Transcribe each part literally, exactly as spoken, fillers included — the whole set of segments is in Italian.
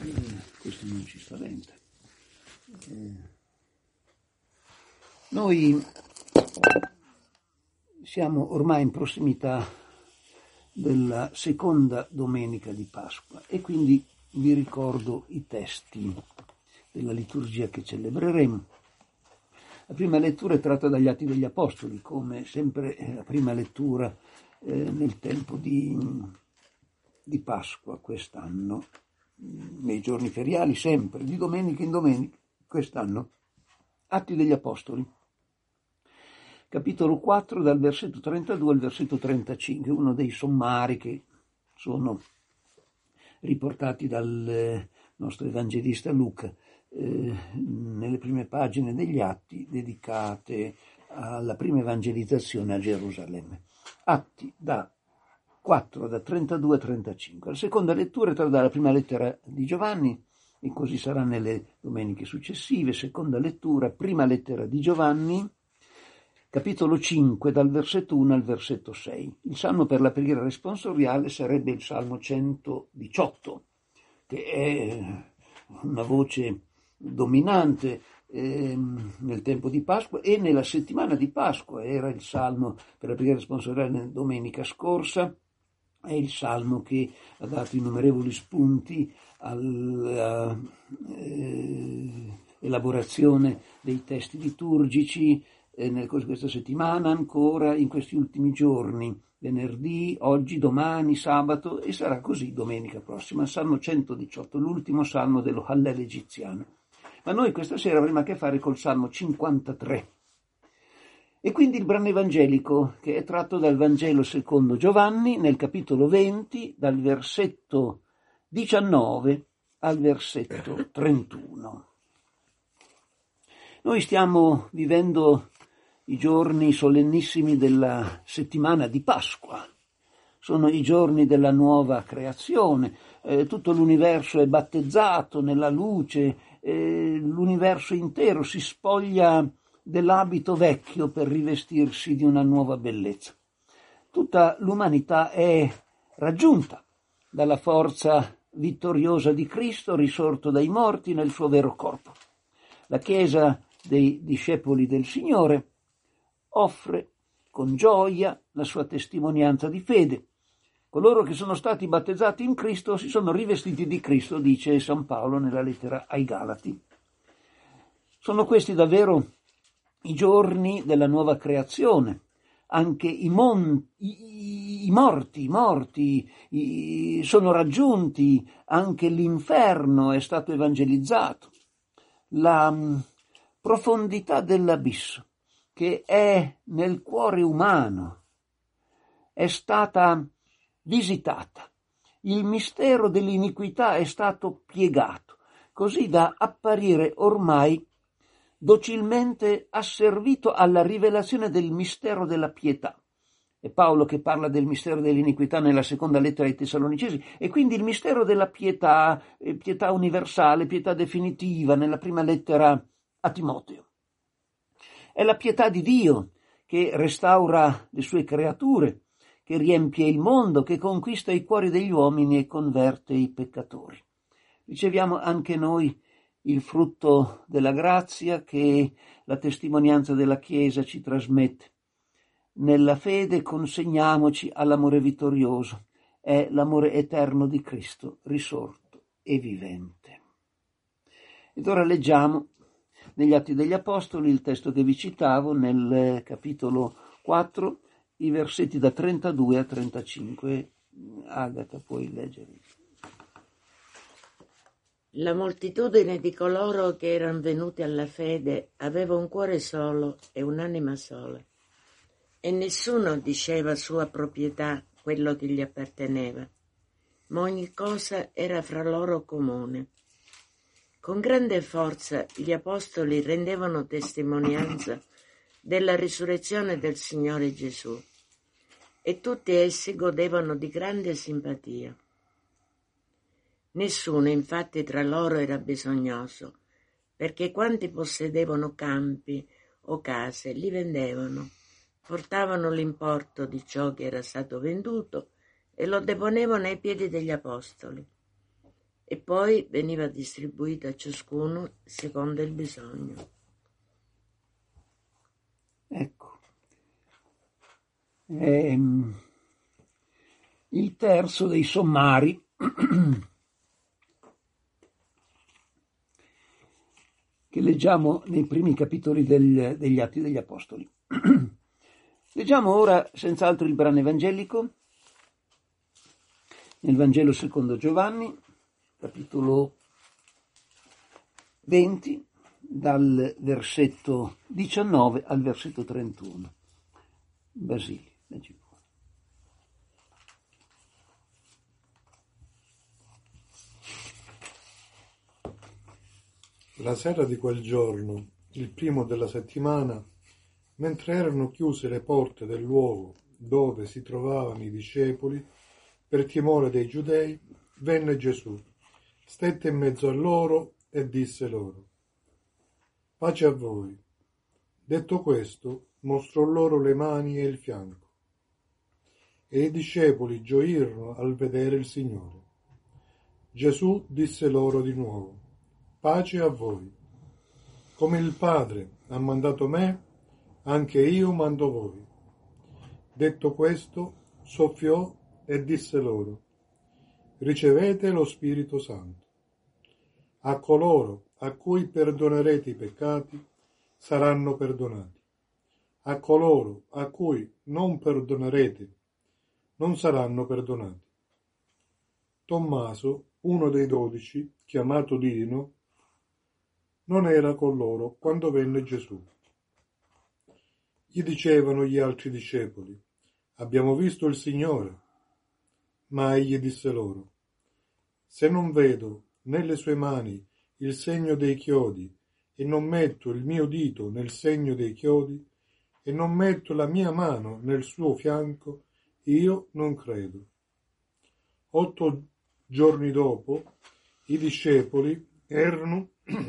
eh, questo non ci spaventa. Eh, noi siamo ormai in prossimità della seconda domenica di Pasqua e quindi vi ricordo i testi della liturgia che celebreremo. La prima lettura è tratta dagli Atti degli Apostoli, come sempre la prima lettura eh, nel tempo di, di Pasqua quest'anno, nei giorni feriali sempre, di domenica in domenica quest'anno. Atti degli Apostoli, capitolo quattro, dal versetto trentadue al versetto trentacinque, uno dei sommari che sono riportati dal nostro evangelista Luca eh, nelle prime pagine degli Atti dedicate alla prima evangelizzazione a Gerusalemme. Atti da quattro, da trentadue a trentacinque. La seconda lettura è tratta dalla prima lettera di Giovanni, e così sarà nelle domeniche successive. Seconda lettura, prima lettera di Giovanni, capitolo cinque, dal versetto uno al versetto sei. Il salmo per la preghiera responsoriale sarebbe il salmo centodiciotto, che è una voce dominante eh, nel tempo di Pasqua e nella settimana di Pasqua. Era il salmo per la preghiera responsoriale domenica scorsa, è il salmo che ha dato innumerevoli spunti alla eh, elaborazione dei testi liturgici eh, nel corso di questa settimana, ancora in questi ultimi giorni, venerdì, oggi, domani, sabato, e sarà così domenica prossima. Salmo centodiciotto, l'ultimo salmo dello Hallel egiziano. Ma noi questa sera avremo a che fare col salmo cinquantatré. E quindi il brano evangelico, che è tratto dal Vangelo secondo Giovanni, nel capitolo venti, dal versetto diciannove al versetto trentuno. Noi stiamo vivendo i giorni solennissimi della settimana di Pasqua. Sono i giorni della nuova creazione. Eh, tutto l'universo è battezzato nella luce, eh, l'universo intero si spoglia dell'abito vecchio per rivestirsi di una nuova bellezza. Tutta l'umanità è raggiunta dalla forza vittoriosa di Cristo risorto dai morti nel suo vero corpo. La Chiesa dei discepoli del Signore offre con gioia la sua testimonianza di fede. Coloro che sono stati battezzati in Cristo si sono rivestiti di Cristo, dice San Paolo nella lettera ai Galati. Sono questi davvero i giorni della nuova creazione. Anche i, mon- i, i morti, i morti i, sono raggiunti, anche l'inferno è stato evangelizzato. La mh, profondità dell'abisso che è nel cuore umano è stata visitata. Il mistero dell'iniquità è stato piegato, così da apparire ormai docilmente asservito alla rivelazione del mistero della pietà. È Paolo che parla del mistero dell'iniquità nella seconda lettera ai Tessalonicesi, e quindi il mistero della pietà, eh, pietà universale, pietà definitiva, nella prima lettera a Timoteo. È la pietà di Dio che restaura le sue creature, che riempie il mondo, che conquista i cuori degli uomini e converte i peccatori. Riceviamo anche noi il frutto della grazia che la testimonianza della Chiesa ci trasmette. Nella fede consegniamoci all'amore vittorioso, è l'amore eterno di Cristo, risorto e vivente. Ed ora leggiamo negli Atti degli Apostoli il testo che vi citavo nel capitolo quattro, i versetti da trentadue a trentacinque. Agata, puoi leggere. La moltitudine di coloro che erano venuti alla fede aveva un cuore solo e un'anima sola, e nessuno diceva sua proprietà quello che gli apparteneva, ma ogni cosa era fra loro comune. Con grande forza gli apostoli rendevano testimonianza della risurrezione del Signore Gesù, e tutti essi godevano di grande simpatia. Nessuno infatti tra loro era bisognoso, perché quanti possedevano campi o case li vendevano, portavano l'importo di ciò che era stato venduto e lo deponevano ai piedi degli apostoli. e poi veniva distribuita a ciascuno secondo il bisogno. Ecco. Ehm, il terzo dei sommari che leggiamo nei primi capitoli del, degli Atti degli Apostoli. Leggiamo ora senz'altro il brano evangelico nel Vangelo secondo Giovanni, capitolo venti, dal versetto diciannove al versetto trentuno. Basili, leggi pure. La sera di quel giorno, il primo della settimana, mentre erano chiuse le porte del luogo dove si trovavano i discepoli, per timore dei giudei, venne Gesù, stette in mezzo a loro e disse loro: pace a voi. Detto questo, mostrò loro le mani e il fianco. E i discepoli gioirono al vedere il Signore. Gesù disse loro di nuovo: pace a voi. Come il Padre ha mandato me, anche io mando voi. Detto questo, soffiò e disse loro: ricevete lo Spirito Santo. A coloro a cui perdonerete i peccati saranno perdonati. A coloro a cui non perdonerete non saranno perdonati. Tommaso, uno dei dodici, chiamato Didimo, non era con loro quando venne Gesù. Gli dicevano gli altri discepoli: abbiamo visto il Signore. Ma egli disse loro: se non vedo nelle sue mani il segno dei chiodi e non metto il mio dito nel segno dei chiodi e non metto la mia mano nel suo fianco, io non credo. Otto giorni dopo i discepoli erano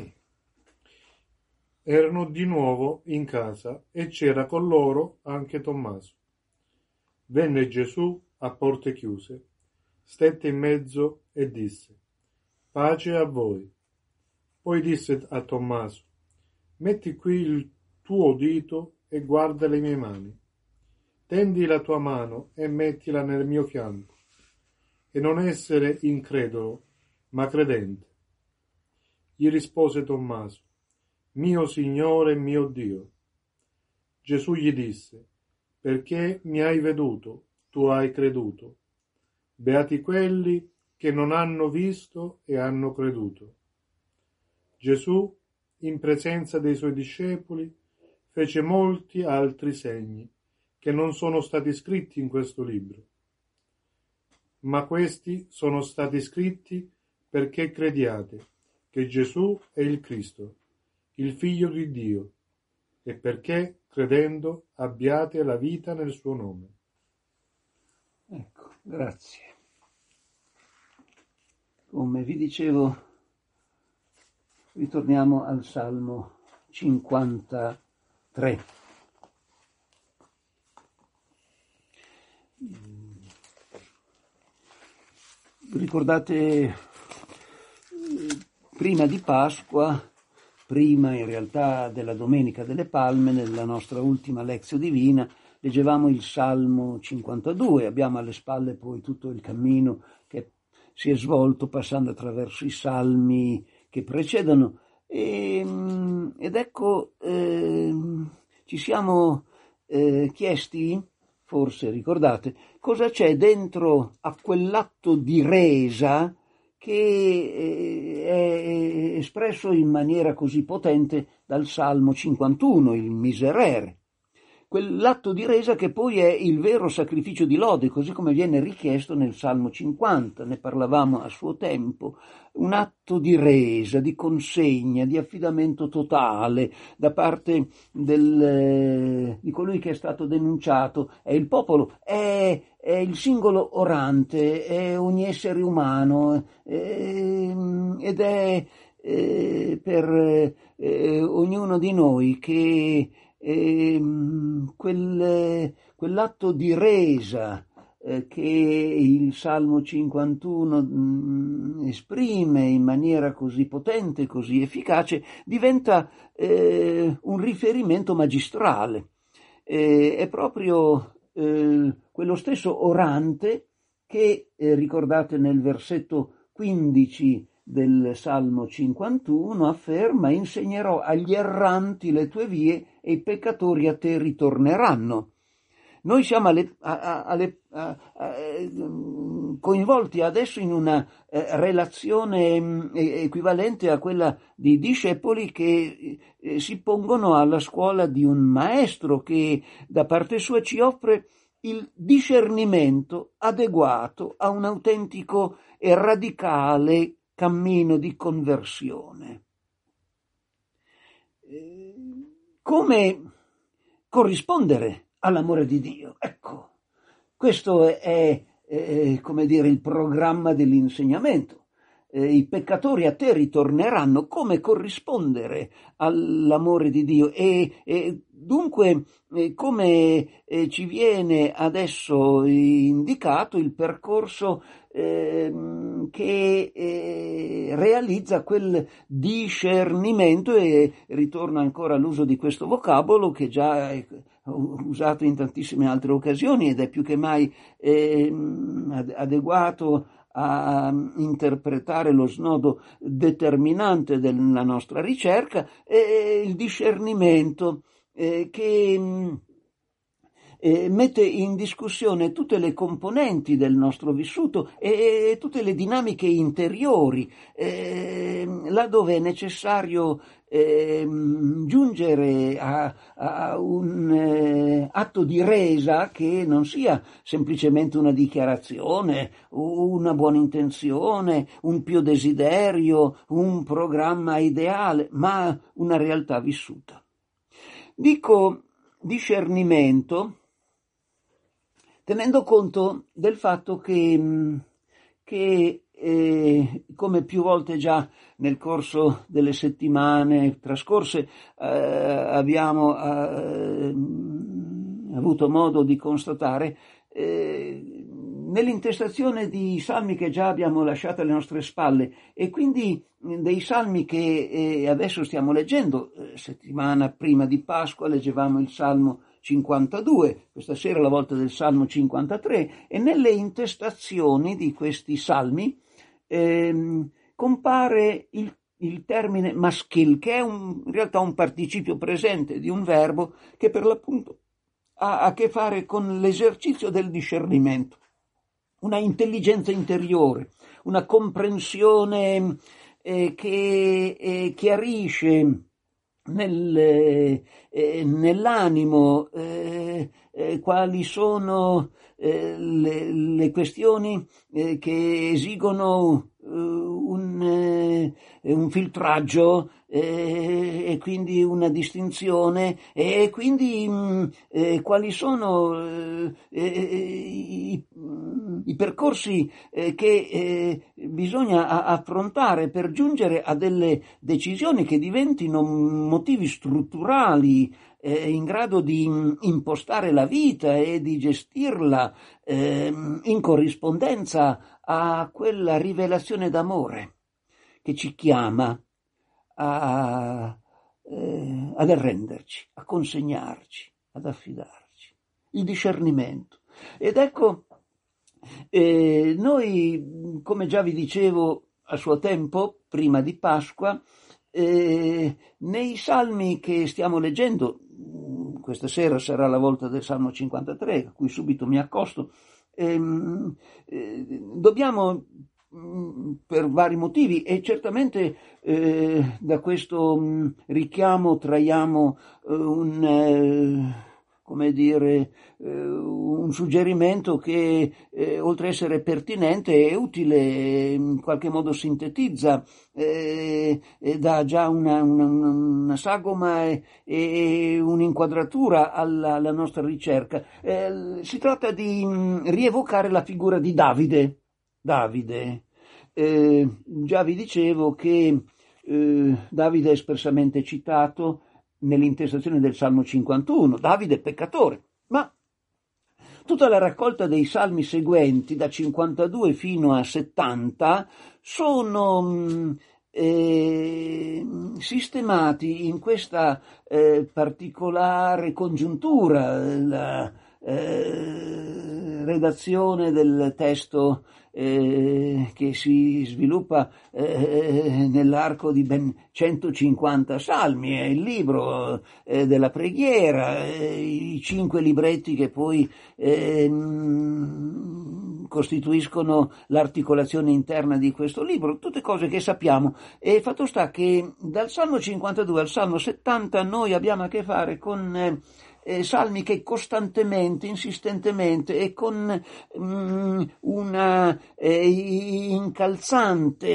erano di nuovo in casa e c'era con loro anche Tommaso. Venne Gesù a porte chiuse, stette in mezzo e disse: pace a voi. Poi disse a Tommaso: metti qui il tuo dito e guarda le mie mani. Tendi la tua mano e mettila nel mio fianco. E non essere incredulo, ma credente. Gli rispose Tommaso: mio Signore e mio Dio. Gesù gli disse: perché mi hai veduto, tu hai creduto. Beati quelli che non hanno visto e hanno creduto. Gesù, in presenza dei suoi discepoli, fece molti altri segni che non sono stati scritti in questo libro. Ma questi sono stati scritti perché crediate che Gesù è il Cristo, il Figlio di Dio, e perché, credendo, abbiate la vita nel suo nome. Ecco, grazie. Come vi dicevo, ritorniamo al Salmo cinquantatré. Ricordate, prima di Pasqua, prima in realtà della Domenica delle Palme, nella nostra ultima Lectio Divina, leggevamo il Salmo cinquantadue, abbiamo alle spalle poi tutto il cammino che si è svolto passando attraverso i salmi che precedono, e, ed ecco, eh, ci siamo eh, chiesti, forse ricordate, cosa c'è dentro a quell'atto di resa che è espresso in maniera così potente dal Salmo cinquantuno, il miserere. Quell'atto di resa che poi è il vero sacrificio di lode, così come viene richiesto nel Salmo cinquanta, ne parlavamo a suo tempo, un atto di resa, di consegna, di affidamento totale da parte del, di colui che è stato denunciato, è il popolo, è, è il singolo orante, è ogni essere umano, è, ed è eh, per eh, ognuno di noi che E, quel, quell'atto di resa eh, che il Salmo cinquantuno mh, esprime in maniera così potente, così efficace, diventa eh, un riferimento magistrale. Eh, è proprio eh, quello stesso orante che, eh, ricordate nel versetto quindici del Salmo cinquantuno, afferma: insegnerò agli erranti le tue vie e i peccatori a te ritorneranno. Noi siamo alle, a, alle, a, a, coinvolti adesso in una eh, relazione eh, equivalente a quella di discepoli che eh, si pongono alla scuola di un maestro che da parte sua ci offre il discernimento adeguato a un autentico e radicale cammino di conversione. Come corrispondere all'amore di Dio? Ecco, questo è, è, è come dire il programma dell'insegnamento. Eh, I peccatori a te ritorneranno. Come corrispondere all'amore di Dio? E, e dunque eh, come eh, ci viene adesso indicato il percorso eh, che eh, realizza quel discernimento, e ritorno ancora all'uso di questo vocabolo che già è usato in tantissime altre occasioni ed è più che mai eh, adeguato a interpretare lo snodo determinante della nostra ricerca, è il discernimento eh, che eh, mette in discussione tutte le componenti del nostro vissuto e, e tutte le dinamiche interiori, eh, laddove è necessario eh, giungere a, a un eh, atto di resa che non sia semplicemente una dichiarazione, una buona intenzione, un pio desiderio, un programma ideale, ma una realtà vissuta. Dico discernimento tenendo conto del fatto che, che eh, come più volte già nel corso delle settimane trascorse eh, abbiamo eh, avuto modo di constatare, eh, nell'intestazione di salmi che già abbiamo lasciato alle nostre spalle e quindi dei salmi che eh, adesso stiamo leggendo, eh, settimana prima di Pasqua leggevamo il Salmo cinquantadue, questa sera la volta del Salmo cinquantatré, e nelle intestazioni di questi salmi ehm, compare il, il termine maschil, che è un, in realtà un participio presente di un verbo che per l'appunto ha a che fare con l'esercizio del discernimento, una intelligenza interiore, una comprensione eh, che eh, chiarisce Nel, eh, nell'animo eh, eh, quali sono eh, le, le questioni eh, che esigono eh, un, eh, un filtraggio eh, e quindi una distinzione e quindi mh, eh, quali sono eh, i, i percorsi eh, che eh, bisogna a, affrontare per giungere a delle decisioni che diventino motivi strutturali eh, in grado di mh, impostare la vita e di gestirla eh, in corrispondenza a quella rivelazione d'amore che ci chiama a, eh, ad arrenderci, a consegnarci, ad affidarci. Il discernimento. Ed ecco, eh, noi, come già vi dicevo a suo tempo, prima di Pasqua, eh, nei salmi che stiamo leggendo, questa sera sarà la volta del Salmo cinquantatré, a cui subito mi accosto, ehm, eh, dobbiamo per vari motivi e certamente eh, da questo mh, richiamo traiamo eh, un eh, come dire eh, un suggerimento che eh, oltre a essere pertinente è utile, in qualche modo sintetizza eh, e dà già una, una, una sagoma e, e un'inquadratura alla, alla nostra ricerca. Eh, si tratta di mh, rievocare la figura di Davide. Davide. Eh, già vi dicevo che eh, Davide è espressamente citato nell'intestazione del Salmo cinquantuno, Davide peccatore, ma Tutta la raccolta dei salmi seguenti, da cinquantadue fino a settanta, sono mh, eh, sistemati in questa eh, particolare congiuntura. La eh, redazione del testo eh, che si sviluppa eh, nell'arco di ben centocinquanta salmi, è il libro eh, della preghiera, eh, i cinque libretti che poi eh, costituiscono l'articolazione interna di questo libro, tutte cose che sappiamo. E fatto sta che dal Salmo cinquantadue al Salmo settanta noi abbiamo a che fare con eh, Eh, salmi che costantemente, insistentemente e con mm, una eh, incalzante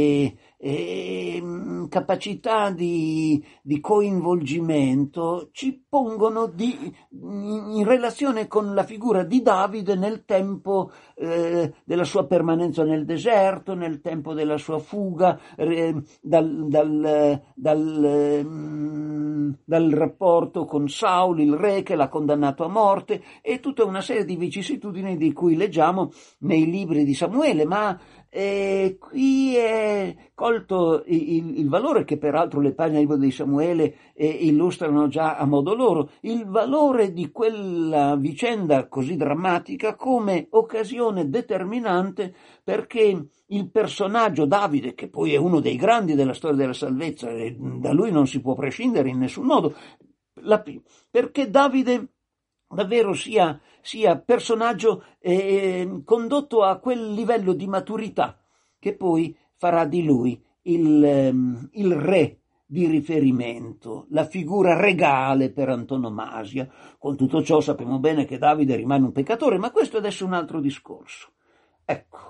eh, capacità di, di coinvolgimento ci pongono di, in relazione con la figura di Davide nel tempo eh, della sua permanenza nel deserto, nel tempo della sua fuga eh, dal, dal, dal, eh, dal rapporto con Saul, il re che l'ha condannato a morte, e tutta una serie di vicissitudini di cui leggiamo nei libri di Samuele, ma eh, qui è colto il, il valore che peraltro le pagine del libro di Samuele eh, illustrano già a modo loro, il valore di quella vicenda così drammatica come occasione determinante perché il personaggio Davide, che poi è uno dei grandi della storia della salvezza, e da lui non si può prescindere in nessun modo, la, perché Davide davvero sia, sia personaggio eh, condotto a quel livello di maturità che poi farà di lui il, il re di riferimento, la figura regale per antonomasia. Con tutto ciò sappiamo bene che Davide rimane un peccatore, ma questo è adesso un altro discorso. Ecco.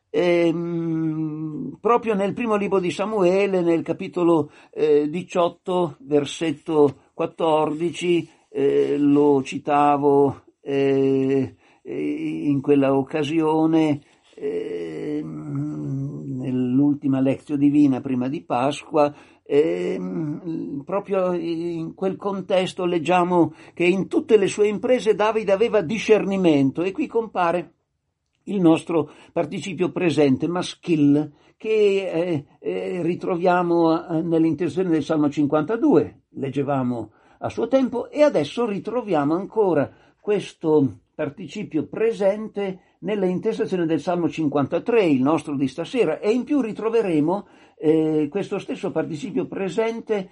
Ehm, proprio nel primo libro di Samuele, nel capitolo eh, diciotto, versetto quattordici, eh, lo citavo eh, in quella occasione eh, nell'ultima lezione divina prima di Pasqua. Eh, proprio in quel contesto leggiamo che in tutte le sue imprese Davide aveva discernimento, e qui compare il nostro participio presente maschile che eh, eh, ritroviamo nell'intenzione del Salmo cinquantadue, leggevamo a suo tempo, e adesso ritroviamo ancora questo participio presente nella intestazione del Salmo cinquantatré, il nostro di stasera, e in più ritroveremo eh, questo stesso participio presente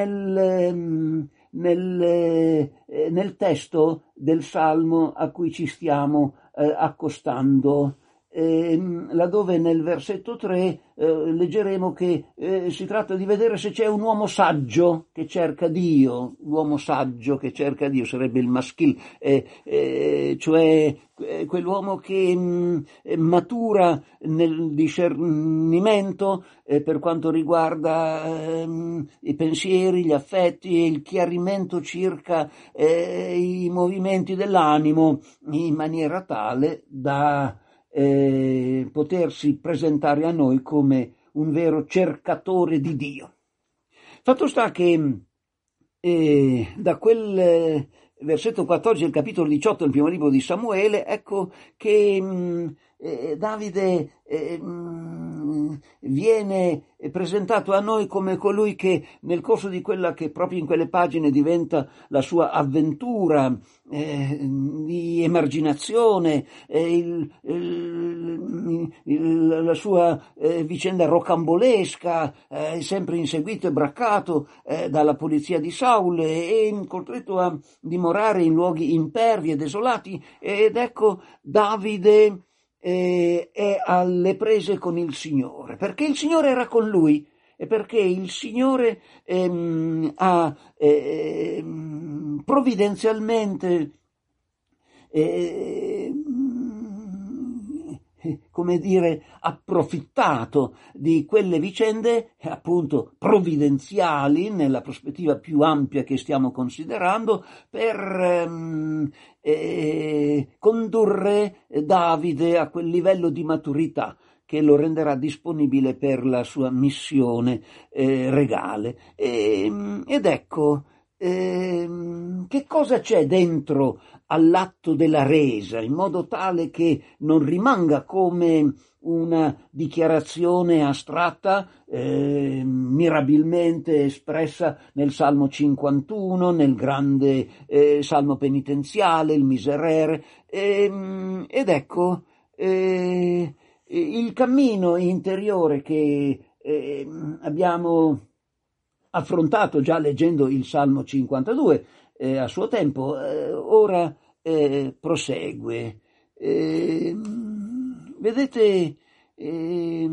nel, nel, eh, nel testo del Salmo a cui ci stiamo eh, accostando, eh, laddove nel versetto tre eh, leggeremo che eh, si tratta di vedere se c'è un uomo saggio che cerca Dio. L'uomo saggio che cerca Dio sarebbe il maschile, eh, eh, cioè eh, quell'uomo che mh, matura nel discernimento eh, per quanto riguarda eh, i pensieri, gli affetti e il chiarimento circa eh, i movimenti dell'animo, in maniera tale da Eh, potersi presentare a noi come un vero cercatore di Dio. Fatto sta che eh, da quel eh, versetto quattordici del capitolo diciotto del primo libro di Samuele, ecco che mh, eh, Davide eh, mh, viene presentato a noi come colui che nel corso di quella che proprio in quelle pagine diventa la sua avventura eh, di emarginazione, eh, il, il, il, la sua eh, vicenda rocambolesca, eh, sempre inseguito e braccato eh, dalla polizia di Saul e, e costretto a dimorare in luoghi impervi e desolati, ed ecco Davide Eh, è alle prese con il Signore, perché il Signore era con lui e perché il Signore ehm, ha ehm, provvidenzialmente ehm, come dire, approfittato di quelle vicende appunto provvidenziali nella prospettiva più ampia che stiamo considerando per ehm, eh, condurre Davide a quel livello di maturità che lo renderà disponibile per la sua missione eh, regale. E, ed ecco, eh, che cosa c'è dentro all'atto della resa, in modo tale che non rimanga come una dichiarazione astratta, eh, mirabilmente espressa nel Salmo cinquantuno, nel grande eh, Salmo penitenziale, il Miserere, eh, ed ecco eh, il cammino interiore che eh, abbiamo affrontato già leggendo il Salmo cinquantadue eh, a suo tempo, eh, ora eh, prosegue. Eh, vedete, eh,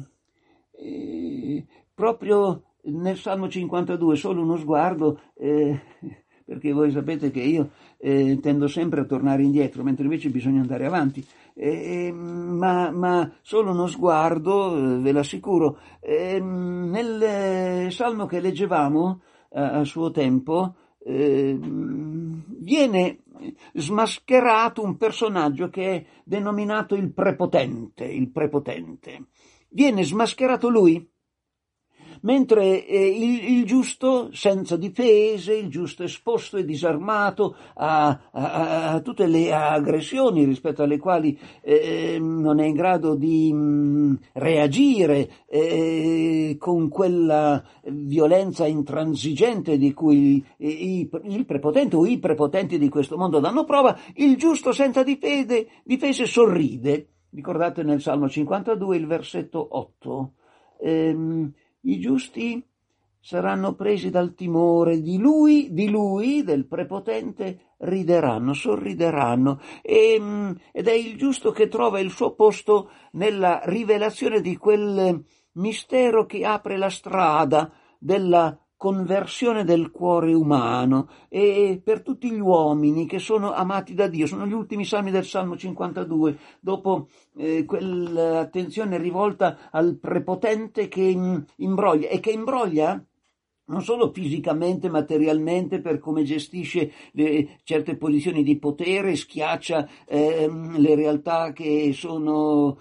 eh, proprio nel Salmo cinquantadue, solo uno sguardo, eh, perché voi sapete che io eh, tendo sempre a tornare indietro, mentre invece bisogna andare avanti. Eh, ma, ma solo uno sguardo, ve l'assicuro, eh, nel salmo che leggevamo eh, a suo tempo eh, viene smascherato un personaggio che è denominato il prepotente, il prepotente. Viene smascherato lui, mentre eh, il, il giusto senza difese, il giusto esposto e disarmato a, a, a tutte le aggressioni rispetto alle quali eh, non è in grado di mh, reagire eh, con quella violenza intransigente di cui i, il prepotente o i prepotenti di questo mondo danno prova, il giusto senza difese, difese sorride. Ricordate nel Salmo cinquantadue il versetto otto. Ehm, I giusti saranno presi dal timore di lui, di lui, del prepotente, rideranno, sorrideranno. E, ed è il giusto che trova il suo posto nella rivelazione di quel mistero che apre la strada della conversione del cuore umano, e per tutti gli uomini che sono amati da Dio. Sono gli ultimi salmi del Salmo cinquantadue, dopo eh, quell'attenzione rivolta al prepotente che imbroglia, e che imbroglia non solo fisicamente, materialmente, per come gestisce le, certe posizioni di potere, schiaccia ehm, le realtà che sono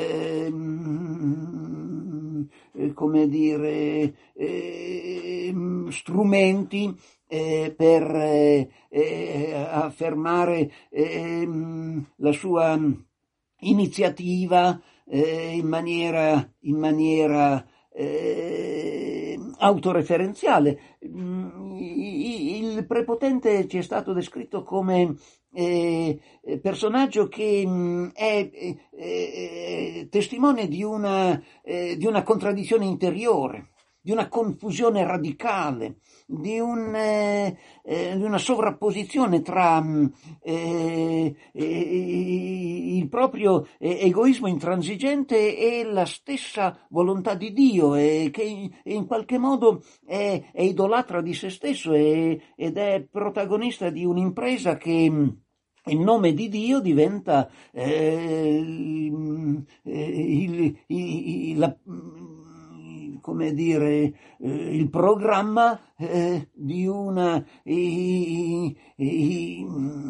ehm, come dire ehm, strumenti eh, per eh, eh, affermare ehm, la sua iniziativa eh, in maniera in maniera Eh, autoreferenziale. Il prepotente ci è stato descritto come eh, personaggio che mh, è eh, eh, testimone di una, eh, di una contraddizione interiore, di una confusione radicale, di, un, eh, eh, di una sovrapposizione tra eh, eh, il proprio egoismo intransigente e la stessa volontà di Dio, e che in, in qualche modo è, è idolatra di se stesso e, ed è protagonista di un'impresa che in nome di Dio diventa eh, il, il, la, come dire, eh, il programma eh, di una i, i,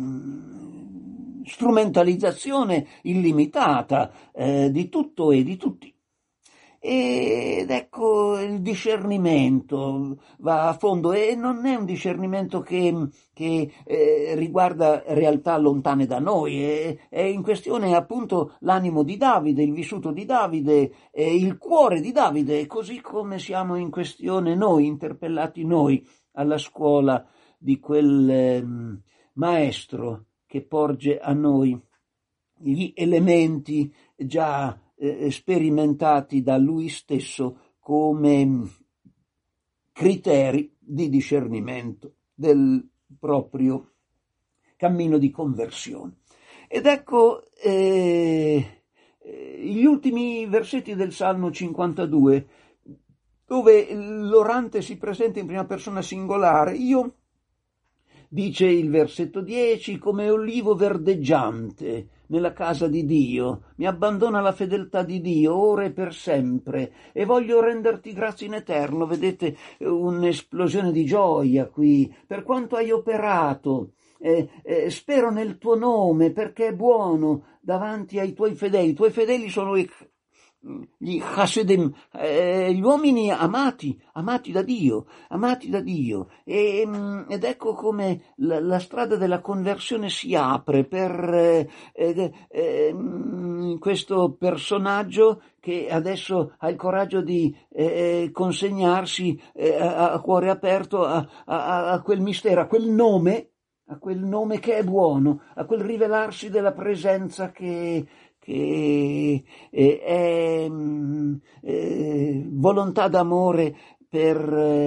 strumentalizzazione illimitata eh, di tutto e di tutti. Ed ecco, il discernimento va a fondo, e non è un discernimento che, che eh, riguarda realtà lontane da noi, è, è in questione appunto l'animo di Davide, il vissuto di Davide, eh, il cuore di Davide, così come siamo in questione noi, interpellati noi alla scuola di quel eh, maestro che porge a noi gli elementi già Eh, sperimentati da lui stesso come criteri di discernimento del proprio cammino di conversione. Ed ecco eh, gli ultimi versetti del Salmo cinquantadue, dove l'orante si presenta in prima persona singolare. Io, dice il versetto dieci, come olivo verdeggiante nella casa di Dio, mi abbandona la fedeltà di Dio ora e per sempre, e voglio renderti grazie in eterno. Vedete un'esplosione di gioia qui, per quanto hai operato, eh, eh, spero nel tuo nome perché è buono davanti ai tuoi fedeli. I tuoi fedeli sono i gli Hasidim, eh, gli uomini amati, amati da Dio, amati da Dio. E, ed ecco come la, la strada della conversione si apre per eh, eh, eh, questo personaggio che adesso ha il coraggio di eh, consegnarsi eh, a, a cuore aperto a, a, a quel mistero, a quel nome, a quel nome che è buono, a quel rivelarsi della presenza che che è, è, è volontà d'amore per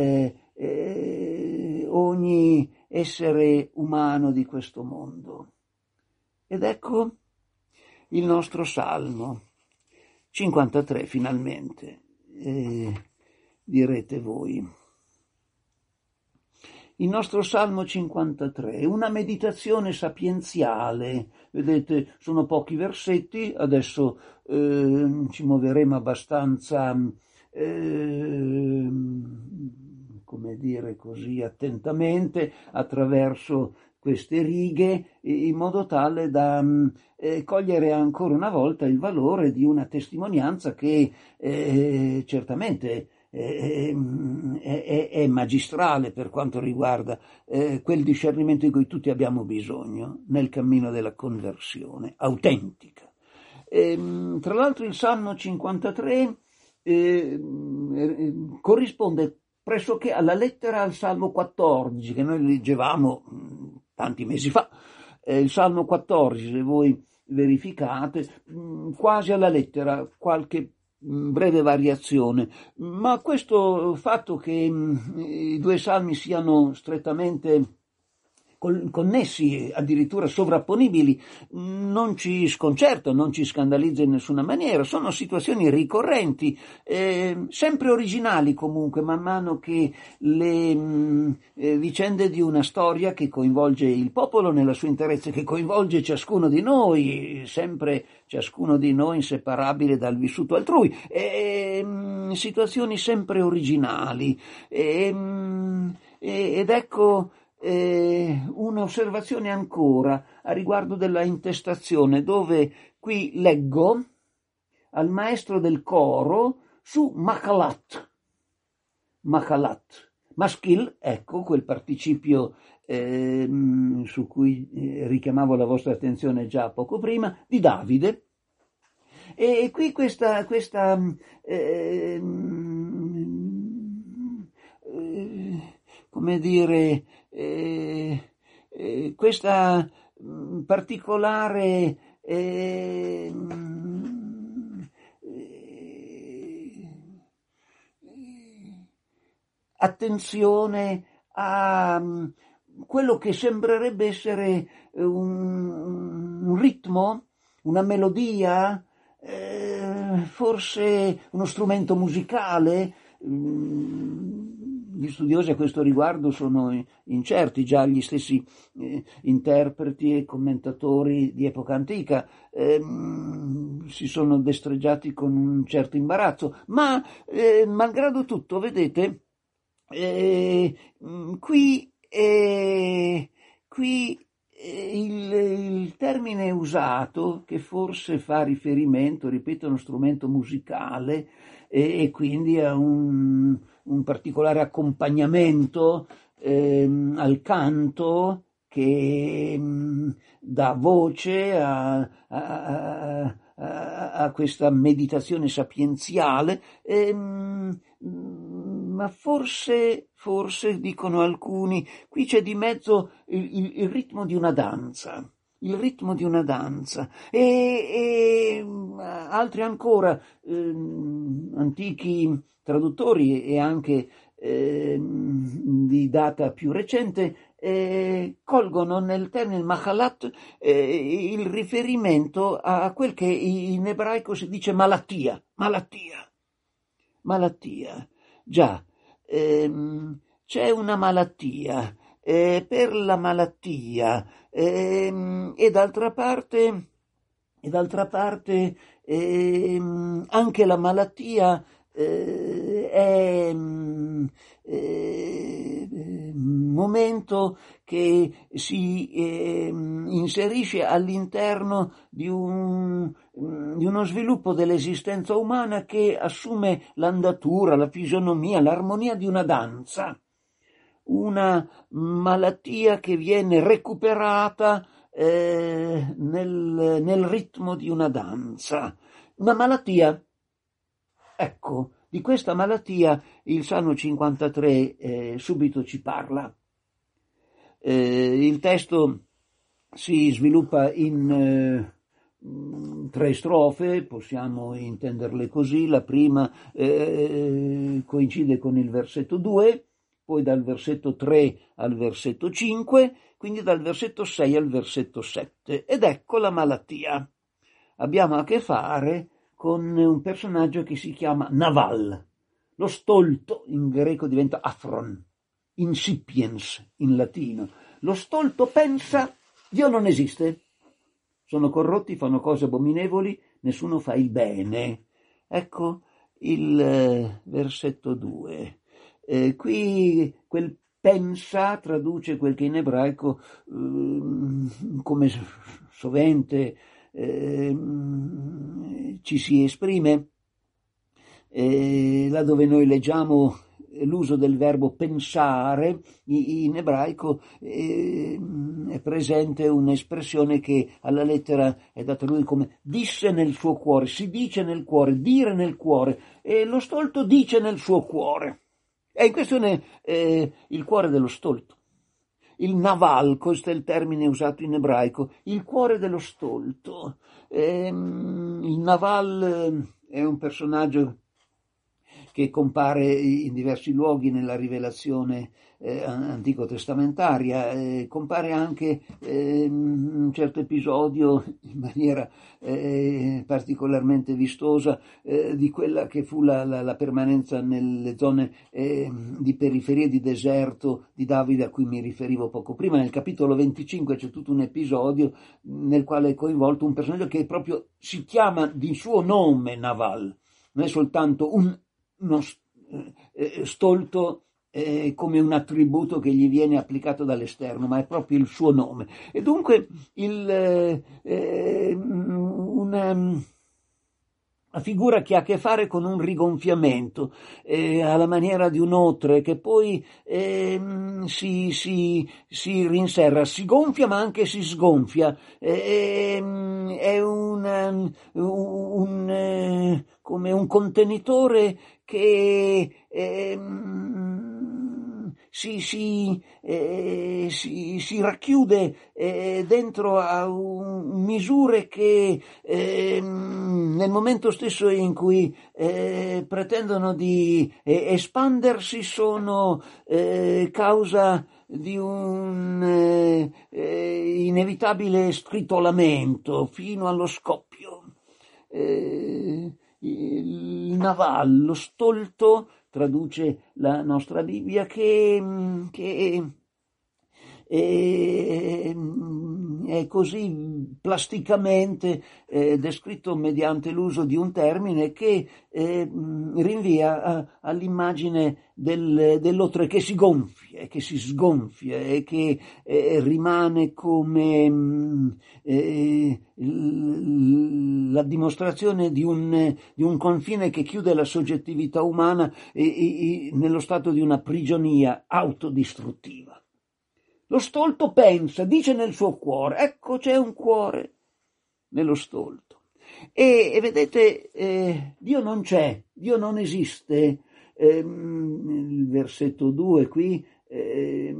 eh, ogni essere umano di questo mondo. Ed ecco il nostro Salmo cinquantatré finalmente, eh, direte voi. Il nostro Salmo cinquantatré è una meditazione sapienziale, vedete, sono pochi versetti, adesso eh, ci muoveremo abbastanza, eh, come dire così, attentamente attraverso queste righe, in modo tale da eh, cogliere ancora una volta il valore di una testimonianza che eh, certamente È, è, è magistrale per quanto riguarda eh, quel discernimento di cui tutti abbiamo bisogno nel cammino della conversione autentica. E, tra l'altro il Salmo cinquantatré eh, eh, corrisponde pressoché alla lettera al Salmo quattordici che noi leggevamo mh, tanti mesi fa. Eh, il Salmo quattordici, se voi verificate, mh, quasi alla lettera, qualche breve variazione, ma questo fatto che mh, i due salmi siano strettamente connessi, addirittura sovrapponibili, non ci sconcerta, non ci scandalizza in nessuna maniera, sono situazioni ricorrenti, eh, sempre originali comunque, man mano che le mh, eh, vicende di una storia che coinvolge il popolo nella sua interezza, che coinvolge ciascuno di noi, sempre ciascuno di noi inseparabile dal vissuto altrui, e, mh, situazioni sempre originali, e, mh, ed ecco Eh, un'osservazione ancora a riguardo della intestazione, dove qui leggo al maestro del coro su Machalat, Machalat, maschil, ecco quel participio eh, su cui eh, richiamavo la vostra attenzione già poco prima, di Davide. E qui questa, questa eh, eh, come dire, eh, eh, questa mh, particolare eh, eh, attenzione a um, quello che sembrerebbe essere un, un ritmo, una melodia, eh, forse uno strumento musicale. Gli studiosi a questo riguardo sono incerti, già gli stessi eh, interpreti e commentatori di epoca antica eh, si sono destreggiati con un certo imbarazzo, ma eh, malgrado tutto, vedete, eh, qui, eh, qui eh, il, il termine usato, che forse fa riferimento, ripeto, a uno strumento musicale e, e quindi a un un particolare accompagnamento ehm, al canto che mh, dà voce a, a, a, a questa meditazione sapienziale, ehm, ma forse, forse, dicono alcuni, qui c'è di mezzo il, il, il ritmo di una danza. Il ritmo di una danza e, e altri ancora ehm, antichi traduttori e anche eh, di data più recente eh, colgono nel termine machalat eh, il riferimento a quel che in ebraico si dice malattia, malattia, malattia. Già, ehm, c'è una malattia, eh, per la malattia ehm, e d'altra parte, e d'altra parte ehm, anche la malattia Eh, è eh, momento che si eh, inserisce all'interno di, un, di uno sviluppo dell'esistenza umana che assume l'andatura, la fisionomia, l'armonia di una danza, una malattia che viene recuperata eh, nel, nel ritmo di una danza, una malattia. Ecco, di questa malattia il Salmo cinquantatré eh, subito ci parla. Eh, il testo si sviluppa in eh, tre strofe, possiamo intenderle così. La prima eh, coincide con il versetto due, poi dal versetto tre al versetto cinque, quindi dal versetto sei al versetto sette. Ed ecco la malattia. Abbiamo a che fare con un personaggio che si chiama Naval. Lo stolto in greco diventa aphron, insipiens in latino. Lo stolto pensa Dio non esiste, sono corrotti, fanno cose abominevoli, nessuno fa il bene. Ecco il eh, versetto due. Eh, qui quel pensa traduce quel che in ebraico eh, come sovente eh, ci si esprime, eh, là dove noi leggiamo l'uso del verbo pensare, in ebraico eh, è presente un'espressione che alla lettera è data lui come disse nel suo cuore, si dice nel cuore, dire nel cuore, e lo stolto dice nel suo cuore. È in questione eh, il cuore dello stolto. Il naval, questo è il termine usato in ebraico, il cuore dello stolto. Ehm, il naval è un personaggio che compare in diversi luoghi nella rivelazione eh, antico-testamentaria, eh, compare anche eh, in un certo episodio in maniera eh, particolarmente vistosa eh, di quella che fu la, la, la permanenza nelle zone eh, di periferia di deserto di Davide a cui mi riferivo poco prima. Nel capitolo venticinque c'è tutto un episodio nel quale è coinvolto un personaggio che proprio si chiama di suo nome Naval, non è soltanto un uno stolto eh, come un attributo che gli viene applicato dall'esterno, ma è proprio il suo nome. E dunque il, eh, una, una figura che ha a che fare con un rigonfiamento eh, alla maniera di un otre che poi eh, si, si, si rinserra, si gonfia ma anche si sgonfia, eh, è un, un eh, come un contenitore che eh, si, si, eh, si, si racchiude eh, dentro a un, misure che eh, nel momento stesso in cui eh, pretendono di eh, espandersi sono eh, causa di un eh, eh, inevitabile stritolamento fino allo scoppio. Eh, il naval, lo stolto, traduce la nostra Bibbia, che, che è, è così plasticamente eh, descritto mediante l'uso di un termine che eh, rinvia a, all'immagine del, dell'otre che si gonfia, che si sgonfia e che eh, rimane come eh, la dimostrazione di un, di un confine che chiude la soggettività umana e, e, nello stato di una prigionia autodistruttiva. Lo stolto pensa, dice nel suo cuore, ecco c'è un cuore nello stolto. E, e vedete, eh, Dio non c'è, Dio non esiste. Eh, il versetto due qui eh,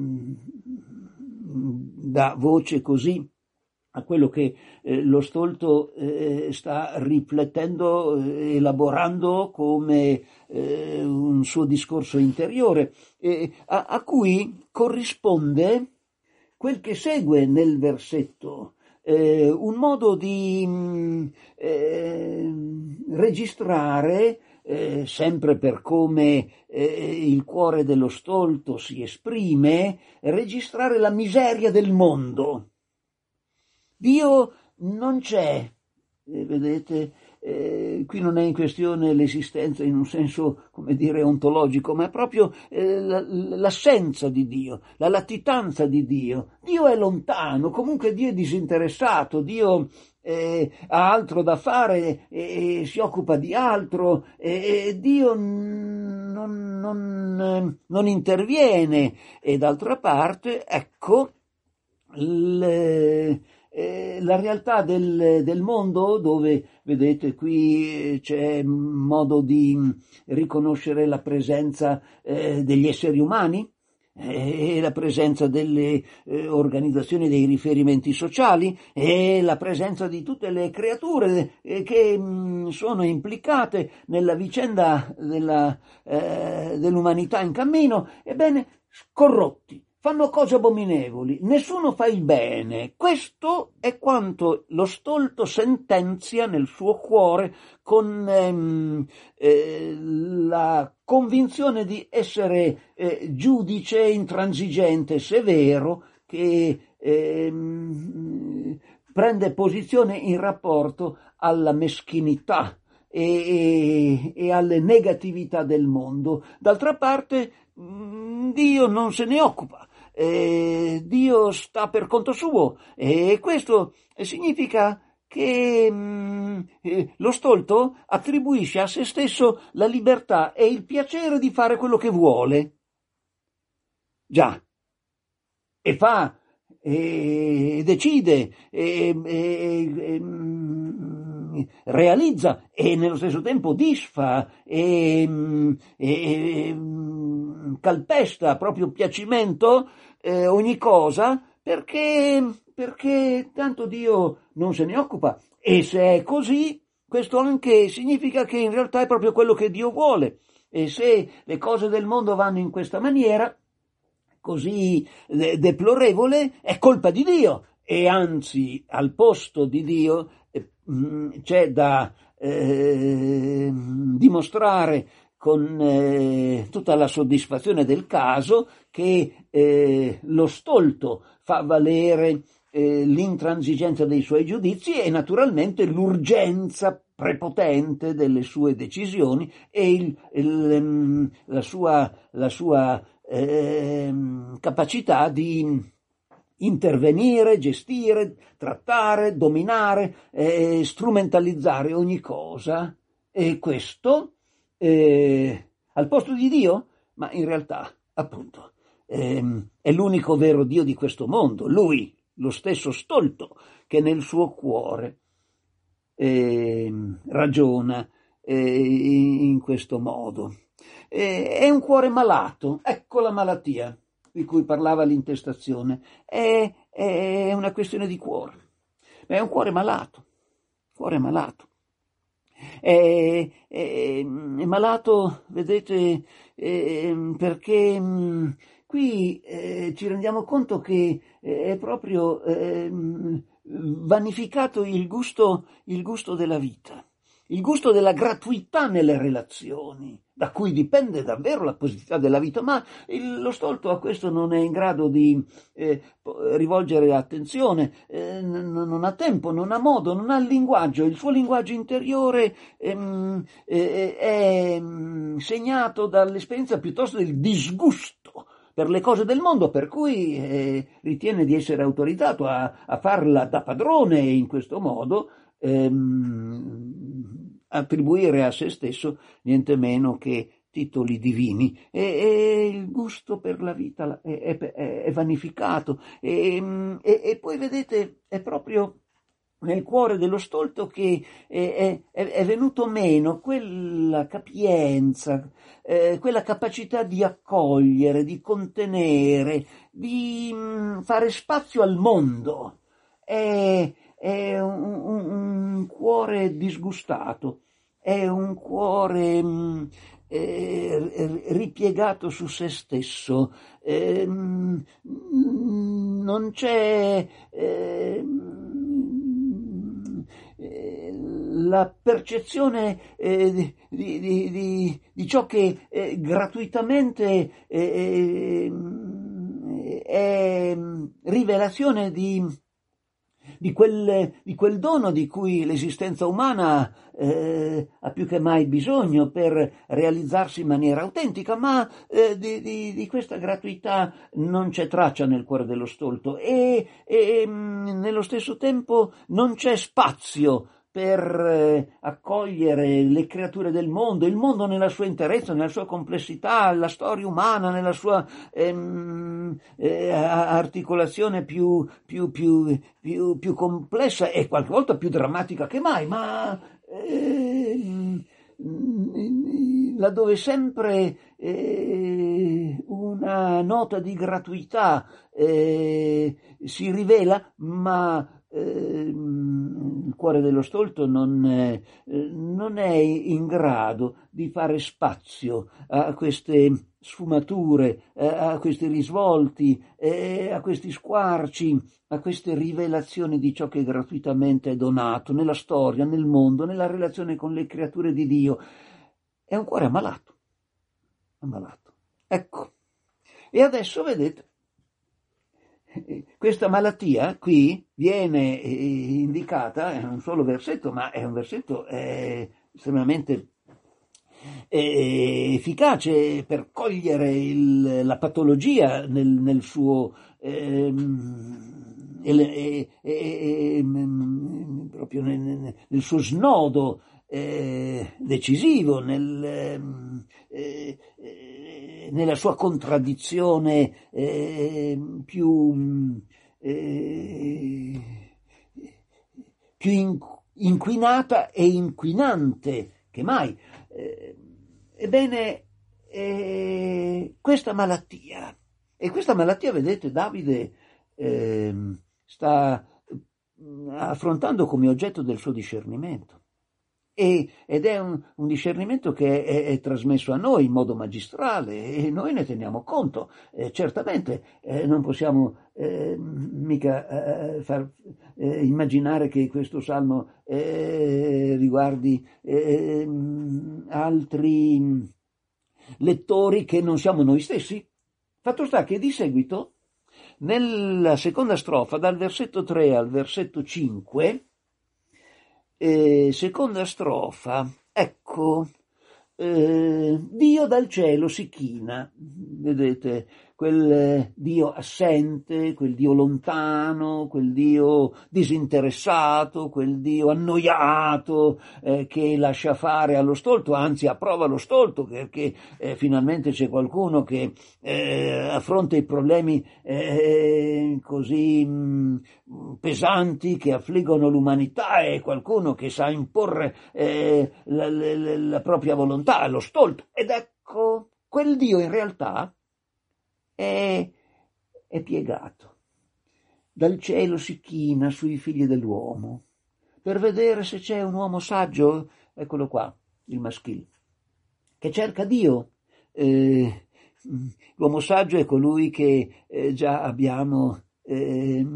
dà voce così a quello che eh, lo stolto eh, sta riflettendo, eh, elaborando come eh, un suo discorso interiore, eh, a, a cui corrisponde quel che segue nel versetto, eh, un modo di mh, eh, registrare, eh, sempre per come eh, il cuore dello stolto si esprime, registrare la miseria del mondo. Dio non c'è, eh, vedete, eh, qui non è in questione l'esistenza in un senso, come dire, ontologico, ma è proprio eh, l'assenza di Dio, la latitanza di Dio. Dio è lontano, comunque Dio è disinteressato, Dio eh, ha altro da fare e, e si occupa di altro, e, e Dio non, non, non interviene. E d'altra parte, ecco, le, eh, la realtà del, del mondo, dove vedete qui c'è modo di riconoscere la presenza eh, degli esseri umani e la presenza delle eh, organizzazioni dei riferimenti sociali e la presenza di tutte le creature eh, che mh, sono implicate nella vicenda della, eh, dell'umanità in cammino, ebbene, corrotti, fanno cose abominevoli, nessuno fa il bene. Questo è quanto lo stolto sentenzia nel suo cuore con ehm, eh, la convinzione di essere eh, giudice intransigente, severo, che ehm, prende posizione in rapporto alla meschinità e, e, e alle negatività del mondo. D'altra parte, mh, Dio non se ne occupa. Eh, Dio sta per conto suo, e questo significa che mh, eh, lo stolto attribuisce a se stesso la libertà e il piacere di fare quello che vuole. Già, e fa, e decide, e, e, e mh, realizza, e nello stesso tempo disfa, e, e, e calpesta a proprio piacimento eh, ogni cosa, perché, perché tanto Dio non se ne occupa. E se è così, questo anche significa che in realtà è proprio quello che Dio vuole. E se le cose del mondo vanno in questa maniera, così de- deplorevole, è colpa di Dio. E anzi, al posto di Dio eh, mh, c'è da eh, dimostrare con eh, tutta la soddisfazione del caso che eh, lo stolto fa valere eh, l'intransigenza dei suoi giudizi e naturalmente l'urgenza prepotente delle sue decisioni e il, il, la sua, la sua eh, capacità di intervenire, gestire, trattare, dominare, eh, strumentalizzare ogni cosa. E questo Eh, al posto di Dio, ma in realtà, appunto, ehm, è l'unico vero Dio di questo mondo, lui, lo stesso stolto, che nel suo cuore ehm, ragiona eh, in questo modo. Eh, è un cuore malato, ecco la malattia di cui parlava l'intestazione, è, è una questione di cuore, è un cuore malato, cuore malato. È, è, è malato, vedete, eh, perché mh, qui eh, ci rendiamo conto che è proprio eh, vanificato il gusto, il gusto della vita, il gusto della gratuità nelle relazioni, da cui dipende davvero la positività della vita, ma il, lo stolto a questo non è in grado di eh, rivolgere attenzione, eh, n- non ha tempo, non ha modo, non ha linguaggio, il suo linguaggio interiore ehm, eh, è mh, segnato dall'esperienza piuttosto del disgusto per le cose del mondo, per cui eh, ritiene di essere autorizzato a, a farla da padrone e in questo modo ehm, attribuire a se stesso niente meno che titoli divini, e, e il gusto per la vita è, è, è vanificato, e, e, e poi vedete è proprio nel cuore dello stolto che è, è, è venuto meno quella capienza, eh, quella capacità di accogliere, di contenere, di mh, fare spazio al mondo. È, è un, un, un cuore disgustato, è un cuore mh, eh, ripiegato su se stesso, eh, mh, non c'è eh, la percezione eh, di, di, di, di ciò che eh, gratuitamente eh, è rivelazione di di, quel, di quel dono di cui l'esistenza umana eh, ha più che mai bisogno per realizzarsi in maniera autentica, ma eh, di, di, di questa gratuità non c'è traccia nel cuore dello stolto e, e mh, nello stesso tempo non c'è spazio per eh, accogliere le creature del mondo, il mondo nella sua interezza, nella sua complessità, la storia umana nella sua ehm, eh, articolazione più, più, più, più, più complessa e qualche volta più drammatica che mai, ma eh, laddove sempre eh, una nota di gratuità eh, si rivela, ma il cuore dello stolto non, eh, non è in grado di fare spazio a queste sfumature, a questi risvolti, a questi squarci, a queste rivelazioni di ciò che gratuitamente è donato nella storia, nel mondo, nella relazione con le creature di Dio. È un cuore ammalato, ammalato. Ecco. E adesso vedete, questa malattia qui viene indicata, è un solo versetto, ma è un versetto eh, estremamente eh, efficace per cogliere il, la patologia nel, nel suo eh, eh, eh, proprio nel, nel suo snodo eh, decisivo, nel, eh, eh, nella sua contraddizione eh, più, eh, più in, inquinata e inquinante che mai. Eh, ebbene, eh, questa malattia, e questa malattia, vedete, Davide eh, sta affrontando come oggetto del suo discernimento. E, ed è un, un discernimento che è, è trasmesso a noi in modo magistrale e noi ne teniamo conto. Eh, certamente eh, non possiamo eh, mica eh, far eh, immaginare che questo salmo eh, riguardi eh, altri lettori che non siamo noi stessi. Fatto sta che di seguito, nella seconda strofa, dal versetto tre al versetto cinque, Eh, seconda strofa, ecco, eh, Dio dal cielo si china, vedete, quel eh, Dio assente, quel Dio lontano, quel Dio disinteressato, quel Dio annoiato eh, che lascia fare allo stolto, anzi approva lo stolto perché eh, finalmente c'è qualcuno che eh, affronta i problemi eh, così mh, pesanti che affliggono l'umanità e qualcuno che sa imporre eh, la, la, la propria volontà allo stolto. Ed ecco, quel Dio in realtà È, è piegato. Dal cielo si china sui figli dell'uomo per vedere se c'è un uomo saggio, eccolo qua, il maschile, che cerca Dio. Eh, l'uomo saggio è colui che eh, già abbiamo eh,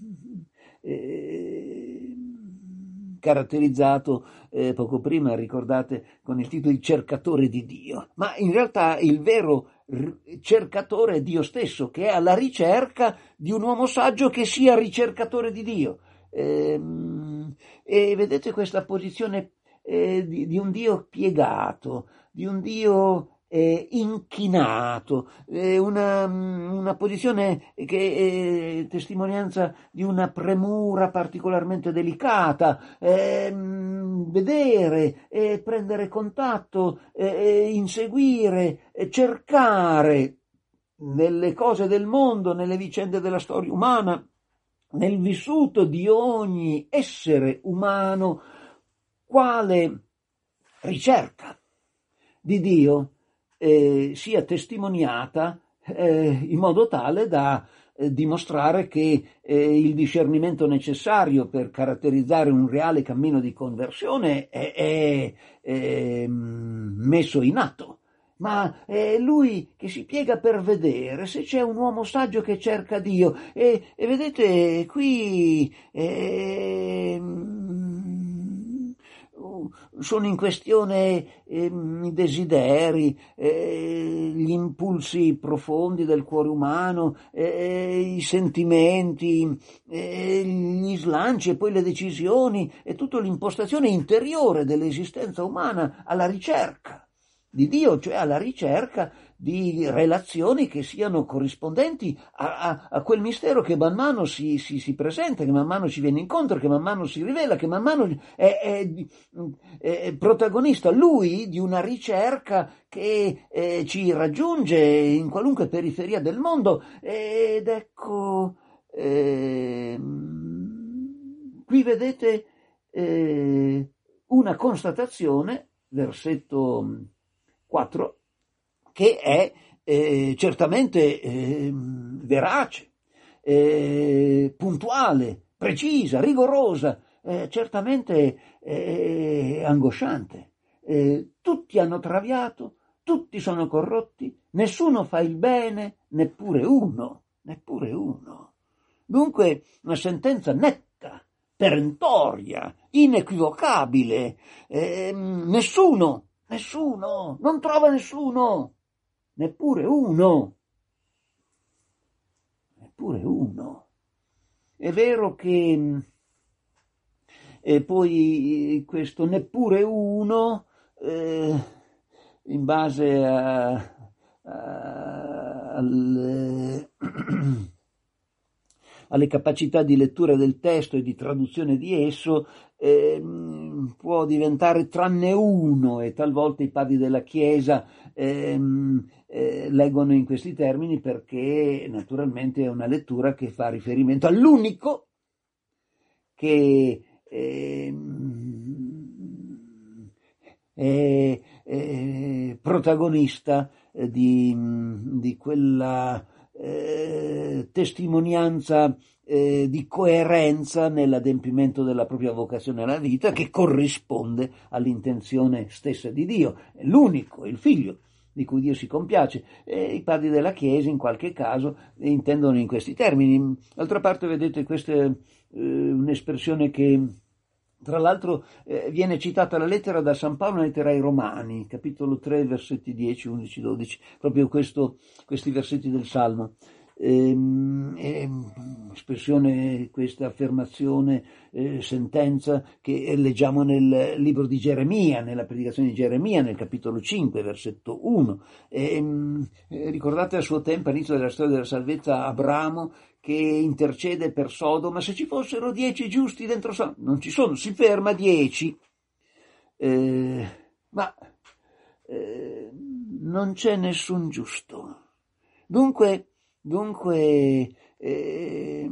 eh, caratterizzato eh, poco prima, ricordate, con il titolo di cercatore di Dio, ma in realtà il vero cercatore è Dio stesso, che è alla ricerca di un uomo saggio che sia ricercatore di Dio. E, e vedete questa posizione eh, di, di un Dio piegato, di un Dio eh, inchinato, eh, una, una posizione che è testimonianza di una premura particolarmente delicata, eh, vedere, eh, prendere contatto, eh, inseguire, eh, cercare nelle cose del mondo, nelle vicende della storia umana, nel vissuto di ogni essere umano, quale ricerca di Dio eh, sia testimoniata eh, in modo tale da eh, dimostrare che eh, il discernimento necessario per caratterizzare un reale cammino di conversione è, è, è messo in atto. Ma è lui che si piega per vedere se c'è un uomo saggio che cerca Dio. E, e vedete qui eh, sono in questione eh, i desideri, eh, gli impulsi profondi del cuore umano, eh, i sentimenti, eh, gli slanci e poi le decisioni e tutta l'impostazione interiore dell'esistenza umana alla ricerca di Dio, cioè alla ricerca di relazioni che siano corrispondenti a, a, a quel mistero che man mano si, si, si presenta, che man mano ci viene incontro, che man mano si rivela, che man mano è, è, è protagonista lui di una ricerca che eh, ci raggiunge in qualunque periferia del mondo. Ed ecco, eh, qui vedete eh, una constatazione, versetto quattro, che è eh, certamente eh, verace, eh, puntuale, precisa, rigorosa, eh, certamente eh, angosciante. Eh, tutti hanno traviato, tutti sono corrotti, nessuno fa il bene, neppure uno, neppure uno. Dunque una sentenza netta, perentoria, inequivocabile, eh, nessuno Nessuno, non trova nessuno, neppure uno, neppure uno. È vero che e poi questo neppure uno, eh, in base a, a, alle, alle capacità di lettura del testo e di traduzione di esso, eh, può diventare tranne uno, e talvolta i padri della Chiesa eh, eh, leggono in questi termini perché naturalmente è una lettura che fa riferimento all'unico che eh, è, è protagonista di, di quella eh, testimonianza Eh, di coerenza nell'adempimento della propria vocazione alla vita, che corrisponde all'intenzione stessa di Dio, è l'unico, il figlio di cui Dio si compiace, e i padri della Chiesa in qualche caso intendono in questi termini. D'altra parte, vedete, questa è eh, un'espressione che tra l'altro eh, viene citata la lettera da San Paolo, nella lettera ai Romani, capitolo tre, versetti dieci, undici, dodici, proprio questo, questi versetti del Salmo. Ehm, ehm, espressione, questa affermazione, eh, sentenza che leggiamo nel libro di Geremia, nella predicazione di Geremia, nel capitolo cinque, versetto uno. Ehm, eh, ricordate a suo tempo, all'inizio della storia della salvezza, Abramo che intercede per Sodoma: se ci fossero dieci giusti dentro Sodoma, non ci sono, si ferma dieci, eh, ma eh, non c'è nessun giusto. Dunque Dunque, eh,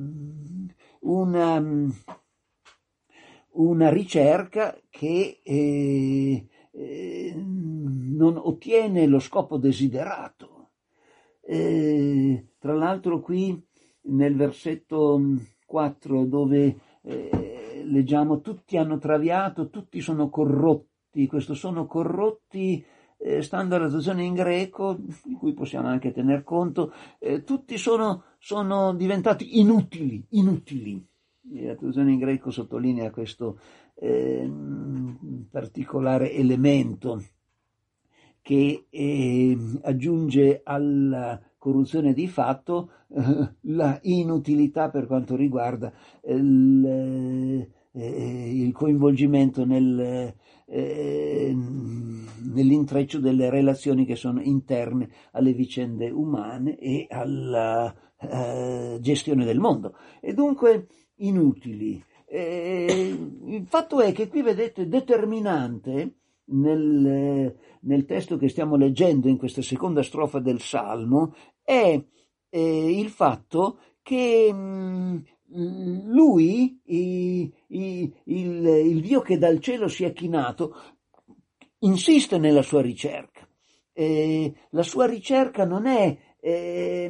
una, una ricerca che eh, eh, non ottiene lo scopo desiderato. Eh, tra l'altro qui nel versetto quattro, dove eh, leggiamo tutti hanno traviato, tutti sono corrotti, questo sono corrotti, Eh, stando alla traduzione in greco, di cui possiamo anche tener conto, eh, tutti sono, sono diventati inutili, inutili. E la traduzione in greco sottolinea questo eh, particolare elemento che eh, aggiunge alla corruzione di fatto eh, la inutilità per quanto riguarda il, eh, il coinvolgimento nel Eh, nell'intreccio delle relazioni che sono interne alle vicende umane e alla eh, gestione del mondo, e dunque inutili. Eh, il fatto è che qui vedete determinante nel, nel testo che stiamo leggendo in questa seconda strofa del Salmo è eh, il fatto che mh, lui, i, i, il, il Dio che dal cielo si è chinato, insiste nella sua ricerca. Eh, la sua ricerca non è, eh,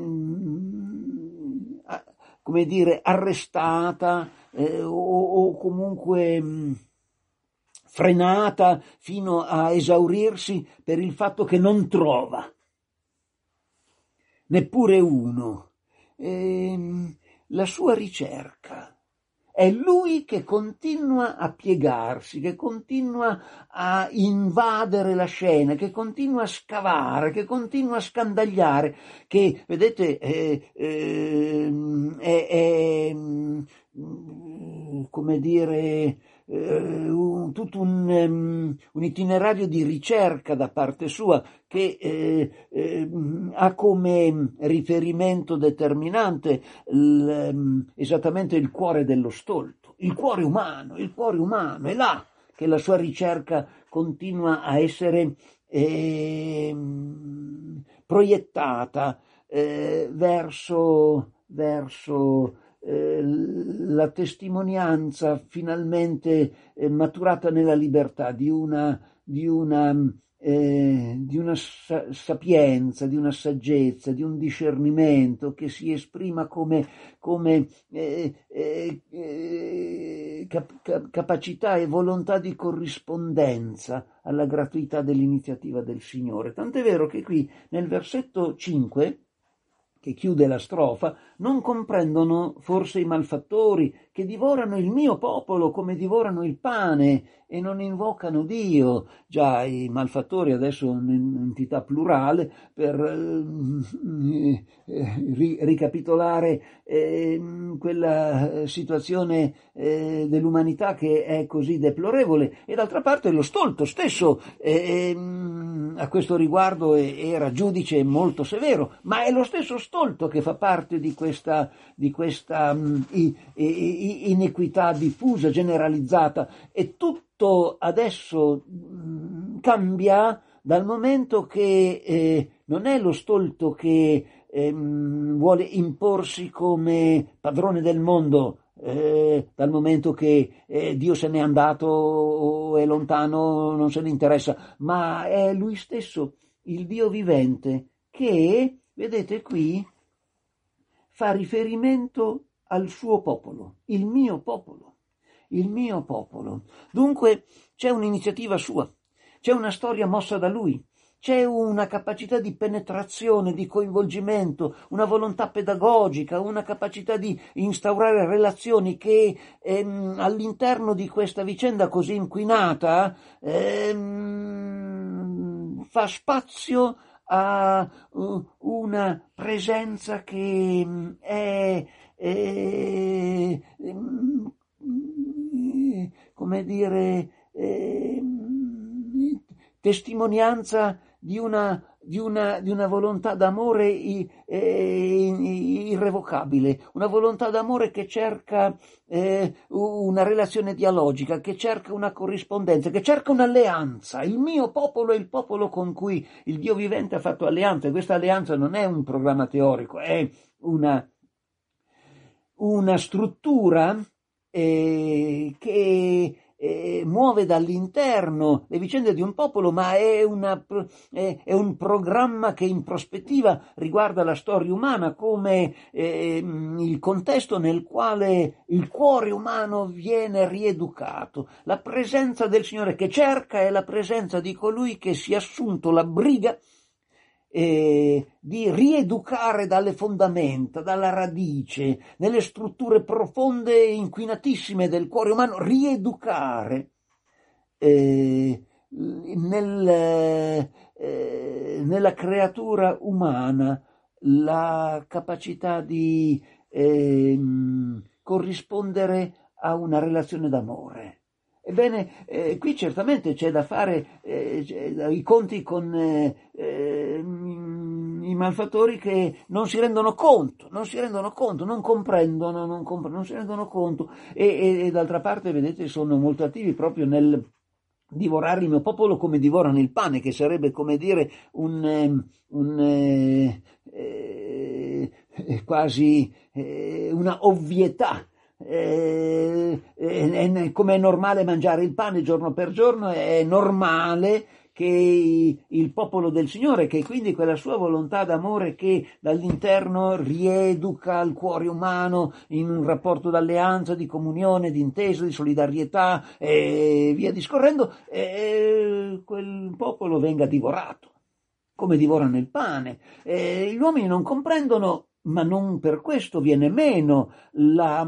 come dire, arrestata eh, o, o comunque mh, frenata fino a esaurirsi per il fatto che non trova neppure uno. Eh, La sua ricerca È lui che continua a piegarsi, che continua a invadere la scena, che continua a scavare, che continua a scandagliare, che, vedete, è, è, è, è come dire, un, tutto un, um, un itinerario di ricerca da parte sua che eh, eh, ha come riferimento determinante l, esattamente il cuore dello stolto, il cuore umano, il cuore umano, è là che la sua ricerca continua a essere eh, proiettata eh, verso, verso eh, la testimonianza finalmente eh, maturata nella libertà di una, di una Eh, di una sa- sapienza, di una saggezza, di un discernimento che si esprima come, come eh, eh, eh, cap- cap- capacità e volontà di corrispondenza alla gratuità dell'iniziativa del Signore. Tant'è vero che qui nel versetto cinque, che chiude la strofa, non comprendono forse i malfattori che divorano il mio popolo come divorano il pane e non invocano Dio. Già, i malfattori adesso un'entità plurale per eh, ri- ricapitolare eh, quella situazione eh, dell'umanità che è così deplorevole, e d'altra parte lo stolto stesso eh, a questo riguardo era giudice molto severo, ma è lo stesso stolto che fa parte di questa, di questa um, i, i, inequità diffusa, generalizzata, e tutto adesso um, cambia dal momento che eh, non è lo stolto che eh, vuole imporsi come padrone del mondo, eh, dal momento che eh, Dio se n'è andato o è lontano, non se ne interessa, ma è lui stesso, il Dio vivente, che, vedete qui, fa riferimento al suo popolo, il mio popolo, il mio popolo. Dunque c'è un'iniziativa sua, c'è una storia mossa da lui, c'è una capacità di penetrazione, di coinvolgimento, una volontà pedagogica, una capacità di instaurare relazioni che ehm, all'interno di questa vicenda così inquinata ehm, fa spazio a uh, una presenza che um, è, è, è come dire è, testimonianza di una, di una, di una volontà d'amore irrevocabile, una volontà d'amore che cerca eh, una relazione dialogica, che cerca una corrispondenza, che cerca un'alleanza. Il mio popolo è il popolo con cui il Dio vivente ha fatto alleanza, e questa alleanza non è un programma teorico, è una, una struttura eh, che Eh, muove dall'interno le vicende di un popolo, ma è, una, è, è un programma che in prospettiva riguarda la storia umana come eh, il contesto nel quale il cuore umano viene rieducato. La presenza del Signore che cerca è la presenza di colui che si è assunto la briga Eh, di rieducare dalle fondamenta, dalla radice, nelle strutture profonde e inquinatissime del cuore umano, rieducare eh, nel, eh, nella creatura umana la capacità di eh, corrispondere a una relazione d'amore. Ebbene, eh, qui certamente c'è da fare eh, i conti con eh, eh, i malfattori che non si rendono conto, non si rendono conto, non comprendono, non, comprendono, non si rendono conto, e, e, e d'altra parte, vedete, sono molto attivi proprio nel divorare il mio popolo come divorano il pane, che sarebbe, come dire, un, un eh, eh, quasi eh, una ovvietà. Eh, eh, come è normale mangiare il pane giorno per giorno, è normale che il popolo del Signore, che quindi quella sua volontà d'amore che dall'interno rieduca il cuore umano in un rapporto d'alleanza, di comunione, di intesa, di solidarietà e via discorrendo, eh, quel popolo venga divorato come divorano il pane. Eh, gli uomini non comprendono ma non per questo viene meno la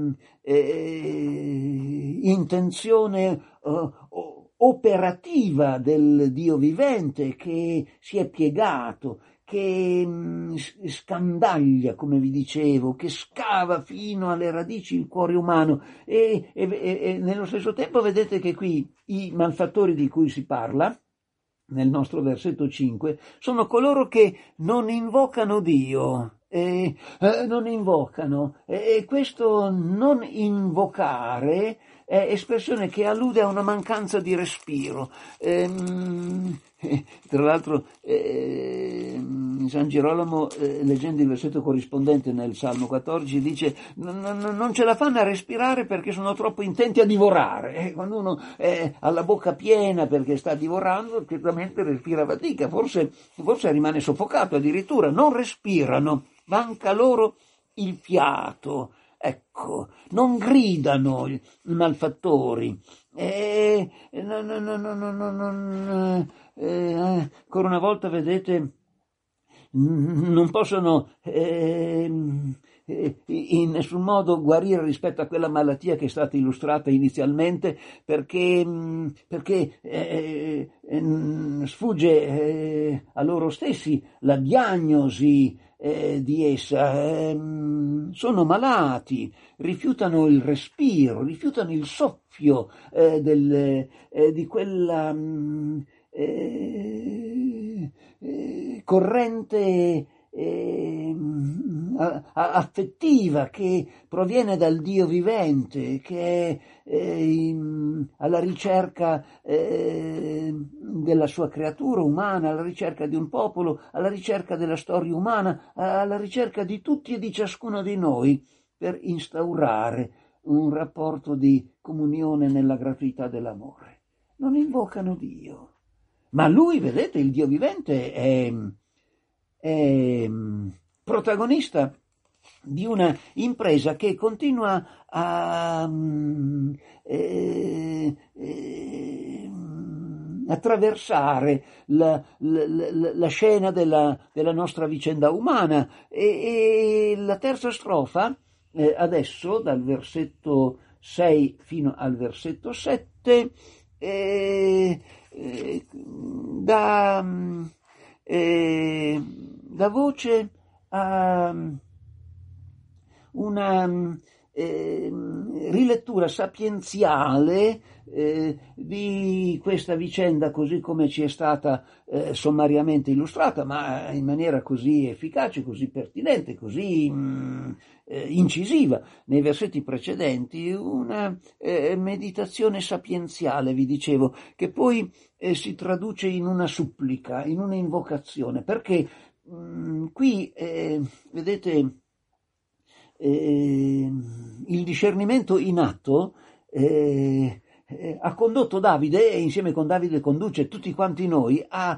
eh, intenzione eh, operativa del Dio vivente che si è piegato, che mh, scandaglia, come vi dicevo, che scava fino alle radici il cuore umano e, e, e nello stesso tempo vedete che qui i malfattori di cui si parla nel nostro versetto cinque sono coloro che non invocano Dio. Eh, eh, non invocano e eh, questo non invocare è espressione che allude a una mancanza di respiro. Ehm, eh, tra l'altro eh, San Girolamo eh, leggendo il versetto corrispondente nel Salmo quattordici dice non, non, non ce la fanno a respirare perché sono troppo intenti a divorare. Eh, quando uno eh, ha la bocca piena perché sta divorando certamente respira fatica, forse, forse rimane soffocato addirittura, non respirano. Manca loro il fiato, ecco, non gridano i malfattori. E, no, no, no, no, no, no, no, eh, ancora una volta, vedete, non possono eh, in nessun modo guarire rispetto a quella malattia che è stata illustrata inizialmente perché, perché eh, eh, sfugge eh, a loro stessi la diagnosi eh, di essa. Eh, sono malati, rifiutano il respiro, rifiutano il soffio eh, del, eh, di quella eh, eh, corrente eh, affettiva che proviene dal Dio vivente, che è eh, alla ricerca eh, della sua creatura umana, alla ricerca di un popolo, alla ricerca della storia umana, alla ricerca di tutti e di ciascuno di noi per instaurare un rapporto di comunione nella gratuità dell'amore. Non invocano Dio, ma lui, vedete, il Dio vivente è è protagonista di una impresa che continua a eh, eh, attraversare la, la, la scena della, della nostra vicenda umana e, e la terza strofa eh, adesso dal versetto sei fino al versetto sette eh, eh, da eh, dà voce a una eh, rilettura sapienziale eh, di questa vicenda così come ci è stata eh, sommariamente illustrata, ma in maniera così efficace, così pertinente, così mh, eh, incisiva nei versetti precedenti, una eh, meditazione sapienziale, vi dicevo, che poi eh, si traduce in una supplica, in una invocazione, perché mh, qui eh, vedete Eh, il discernimento in atto eh, eh, ha condotto Davide, e insieme con Davide conduce tutti quanti noi, a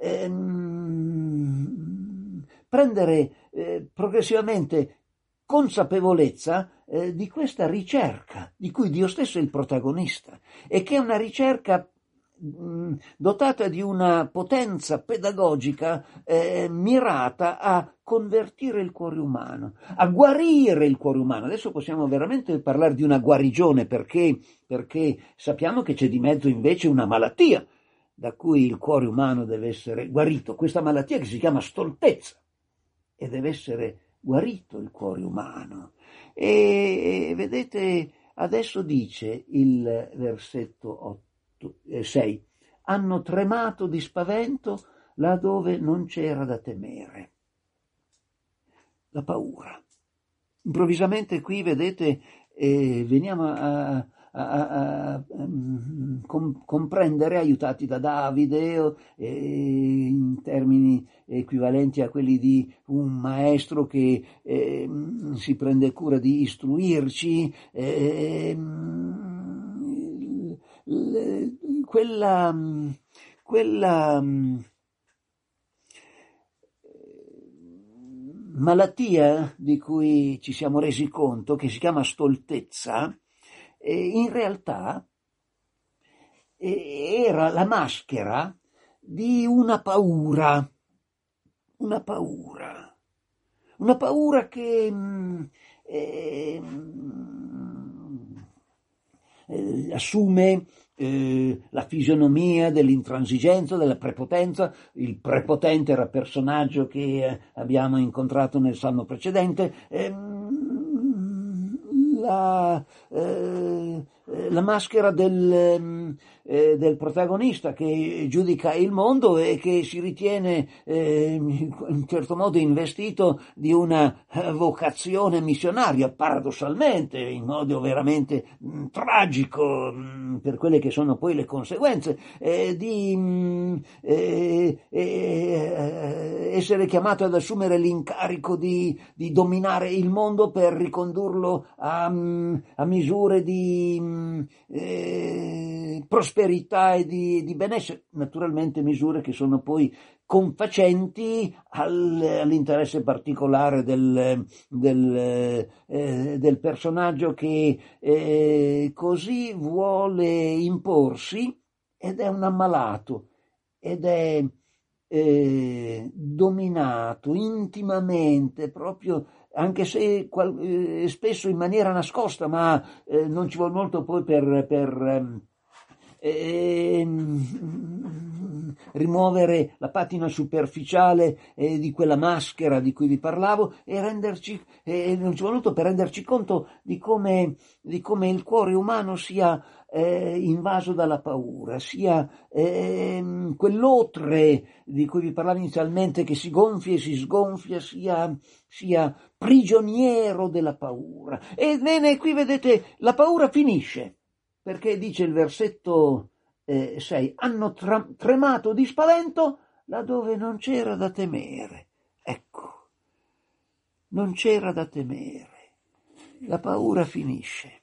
ehm, prendere eh, progressivamente consapevolezza eh, di questa ricerca, di cui Dio stesso è il protagonista, e che è una ricerca dotata di una potenza pedagogica eh, mirata a convertire il cuore umano, a guarire il cuore umano. Adesso possiamo veramente parlare di una guarigione perché, perché sappiamo che c'è di mezzo invece una malattia da cui il cuore umano deve essere guarito, questa malattia che si chiama stoltezza, e deve essere guarito il cuore umano. E, e vedete, adesso dice il versetto otto sei, hanno tremato di spavento laddove non c'era da temere. La paura. Improvvisamente qui, vedete, eh, veniamo a, a, a, a um, com, comprendere, aiutati da Davide, eh, in termini equivalenti a quelli di un maestro che eh, si prende cura di istruirci, eh, quella, quella malattia di cui ci siamo resi conto, che si chiama stoltezza, in realtà era la maschera di una paura, una paura, una paura che mh, eh, eh, assume eh, la fisionomia dell'intransigenza, della prepotenza. Il prepotente era il personaggio che eh, abbiamo incontrato nel salmo precedente. ehm, la, eh, la maschera del, eh, del protagonista che giudica il mondo e che si ritiene eh, in un certo modo investito di una eh, vocazione missionaria, paradossalmente, in modo veramente mh, tragico mh, per quelle che sono poi le conseguenze eh, di mh, eh, eh, essere chiamato ad assumere l'incarico di, di dominare il mondo per ricondurlo a, a misure di mh, eh, prosperità e di, di benessere, naturalmente misure che sono poi confacenti al, all'interesse particolare del, del, eh, del personaggio che eh, così vuole imporsi, ed è un ammalato, ed è eh, dominato intimamente, proprio, anche se qual, eh, spesso in maniera nascosta, ma eh, non ci vuole molto poi per, per eh, rimuovere la patina superficiale eh, di quella maschera di cui vi parlavo e renderci, eh, non ci vuole molto per renderci conto di come, di come il cuore umano sia eh, invaso dalla paura, sia eh, quell'otre di cui vi parlavo inizialmente che si gonfia e si sgonfia, sia, sia prigioniero della paura. Ebbene, qui vedete, la paura finisce, perché dice il versetto eh, sei, hanno tra- tremato di spavento laddove non c'era da temere. Ecco, non c'era da temere, la paura finisce.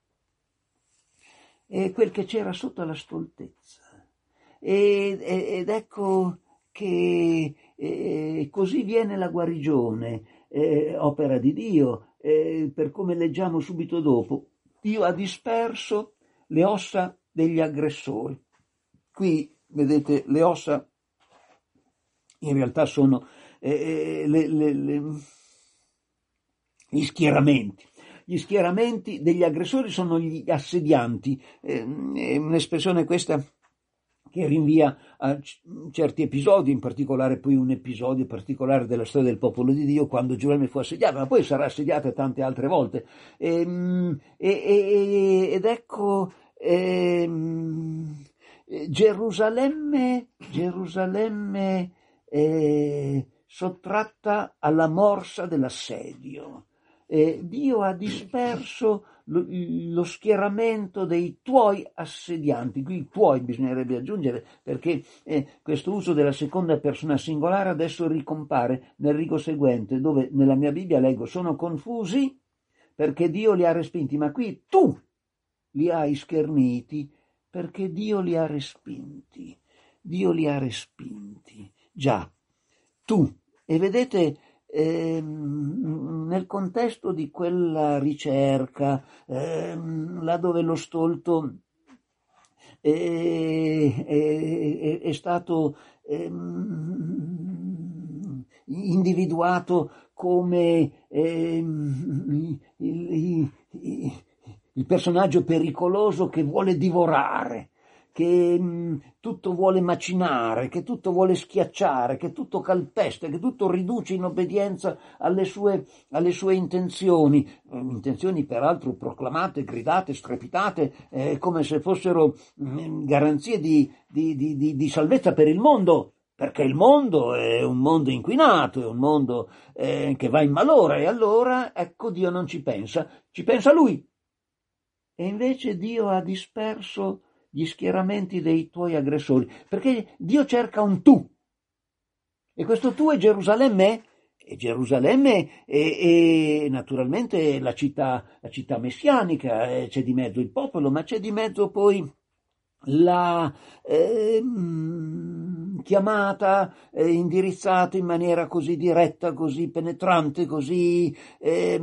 E quel che c'era sotto la stoltezza. Ed, ed ecco che eh, così viene la guarigione, eh, opera di Dio, eh, per come leggiamo subito dopo. Dio ha disperso le ossa degli aggressori. Qui vedete, le ossa in realtà sono eh, le, le, le, gli schieramenti. Gli schieramenti degli aggressori sono gli assedianti, eh, è un'espressione questa che rinvia a c- certi episodi, in particolare poi un episodio particolare della storia del popolo di Dio, quando Gerusalemme fu assediata, ma poi sarà assediata tante altre volte. E, e, e, ed ecco e, Gerusalemme, Gerusalemme eh, sottratta alla morsa dell'assedio. Eh, Dio ha disperso lo, lo schieramento dei tuoi assedianti. Qui tuoi bisognerebbe aggiungere, perché eh, questo uso della seconda persona singolare adesso ricompare nel rigo seguente, dove nella mia Bibbia leggo sono confusi perché Dio li ha respinti, ma qui tu li hai scherniti perché Dio li ha respinti. Dio li ha respinti. Già, tu. E vedete, ehm, nel contesto di quella ricerca, ehm, là dove lo stolto è, è, è stato ehm, individuato come ehm, il, il, il, il personaggio pericoloso che vuole divorare, che mh, tutto vuole macinare, che tutto vuole schiacciare, che tutto calpesta, che tutto riduce in obbedienza alle sue, alle sue intenzioni, eh, intenzioni peraltro proclamate, gridate, strepitate, eh, come se fossero mh, garanzie di, di, di, di, di salvezza per il mondo, perché il mondo è un mondo inquinato, è un mondo eh, che va in malora, e allora, ecco, Dio non ci pensa, ci pensa Lui. E invece Dio ha disperso gli schieramenti dei tuoi aggressori, perché Dio cerca un tu, e questo tu è Gerusalemme, e Gerusalemme è, è naturalmente la città, la città messianica, eh, c'è di mezzo il popolo, ma c'è di mezzo poi la eh, chiamata eh, indirizzata in maniera così diretta, così penetrante, così eh,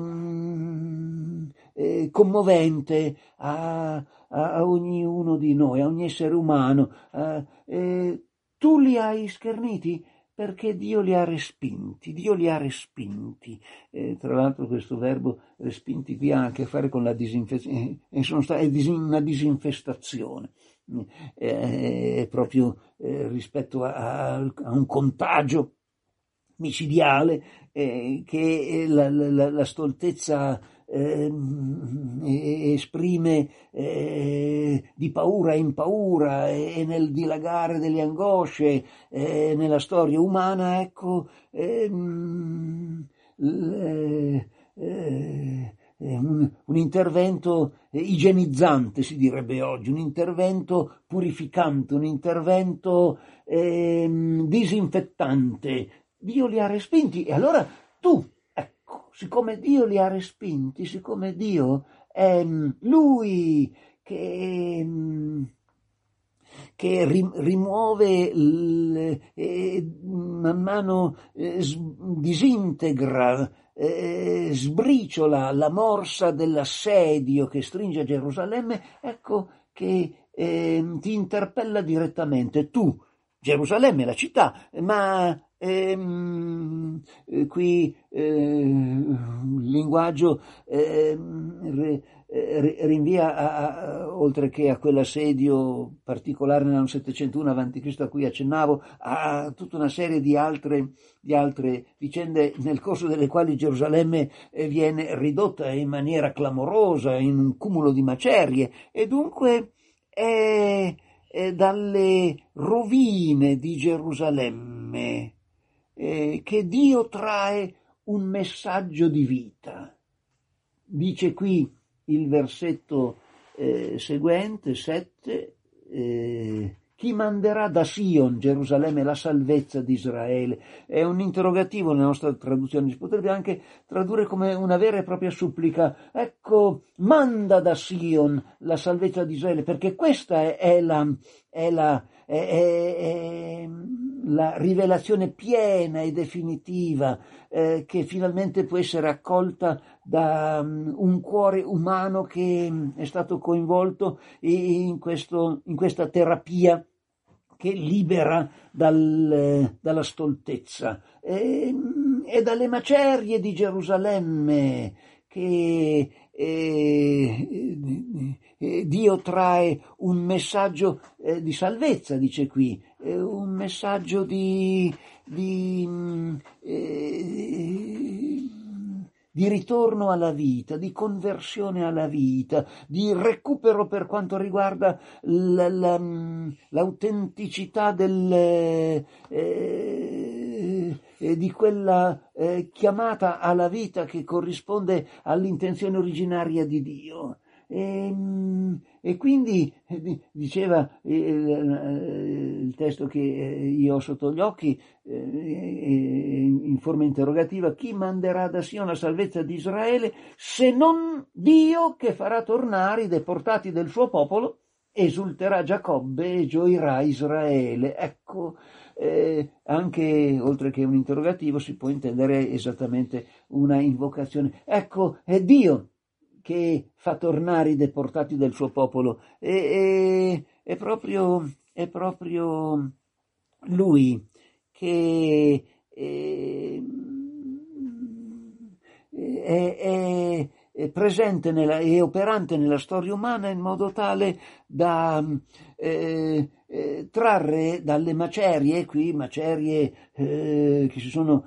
eh, commovente a, a, a ognuno di noi, a ogni essere umano. Eh, eh, tu li hai scherniti perché Dio li ha respinti, Dio li ha respinti. Eh, tra l'altro questo verbo respinti qui ha a che fare con la disinfestazione, eh, sono stati, è una disinfestazione, eh, proprio eh, rispetto a, a un contagio micidiale eh, che la, la, la stoltezza eh, esprime eh, di paura in paura e nel dilagare delle angosce eh, nella storia umana, ecco, ehm, eh, eh, un, un intervento igienizzante, si direbbe oggi, un intervento purificante, un intervento ehm, disinfettante. Dio li ha respinti e allora tu, ecco, siccome Dio li ha respinti, siccome Dio è Lui che, che rimuove, eh, man mano eh, disintegra, eh, sbriciola la morsa dell'assedio che stringe Gerusalemme, ecco che eh, ti interpella direttamente. Tu, Gerusalemme è la città, ma Ehm, eh, qui eh, il linguaggio eh, re, eh, rinvia a, a, oltre che a quell'assedio particolare nell'anno settecentouno avanti Cristo a cui accennavo, a tutta una serie di altre, di altre vicende nel corso delle quali Gerusalemme eh, viene ridotta in maniera clamorosa in un cumulo di macerie e dunque è, è dalle rovine di Gerusalemme Eh, che Dio trae un messaggio di vita. Dice qui il versetto eh, seguente, sette, eh, chi manderà da Sion, Gerusalemme, la salvezza di Israele? È un interrogativo nella nostra traduzione, si potrebbe anche tradurre come una vera e propria supplica. Ecco, manda da Sion la salvezza di Israele, perché questa è, è la... È la è, è, è la rivelazione piena e definitiva eh, che finalmente può essere accolta da um, un cuore umano che um, è stato coinvolto in, questo, in questa terapia che libera dal, eh, dalla stoltezza e, e dalle macerie di Gerusalemme che eh, eh, Dio trae un messaggio eh, di salvezza, dice qui, eh, un messaggio di, di, eh, di ritorno alla vita, di conversione alla vita, di recupero per quanto riguarda la, la, l'autenticità del, eh, di quella eh, chiamata alla vita che corrisponde all'intenzione originaria di Dio. E, e quindi diceva eh, il testo che io ho sotto gli occhi eh, in forma interrogativa: chi manderà da Sion la salvezza di Israele se non Dio che farà tornare i deportati del suo popolo? Esulterà Giacobbe e gioirà Israele. Ecco, eh, anche oltre che un interrogativo si può intendere esattamente una invocazione. Ecco, è Dio che fa tornare i deportati del suo popolo, e, è, è, proprio, è proprio Lui che è, è, è, è presente nella, è operante nella storia umana in modo tale da eh, eh, trarre dalle macerie, qui macerie eh, che si sono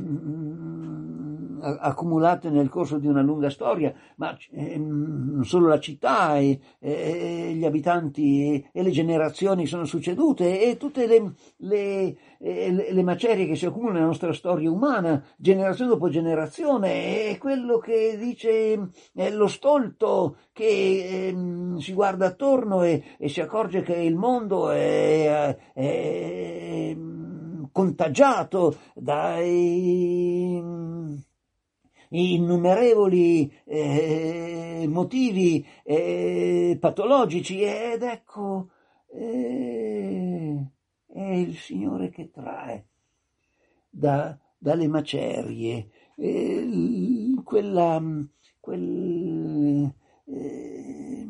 mm, accumulate nel corso di una lunga storia, ma eh, non solo la città e, e gli abitanti e, e le generazioni sono succedute e tutte le, le, le, le macerie che si accumulano nella nostra storia umana, generazione dopo generazione, è quello che dice è lo stolto che eh, si guarda attorno e, e si accorge che il mondo è, è contagiato dai innumerevoli eh, motivi eh, patologici, ed ecco eh, è il Signore che trae da, dalle macerie eh, quella quel eh,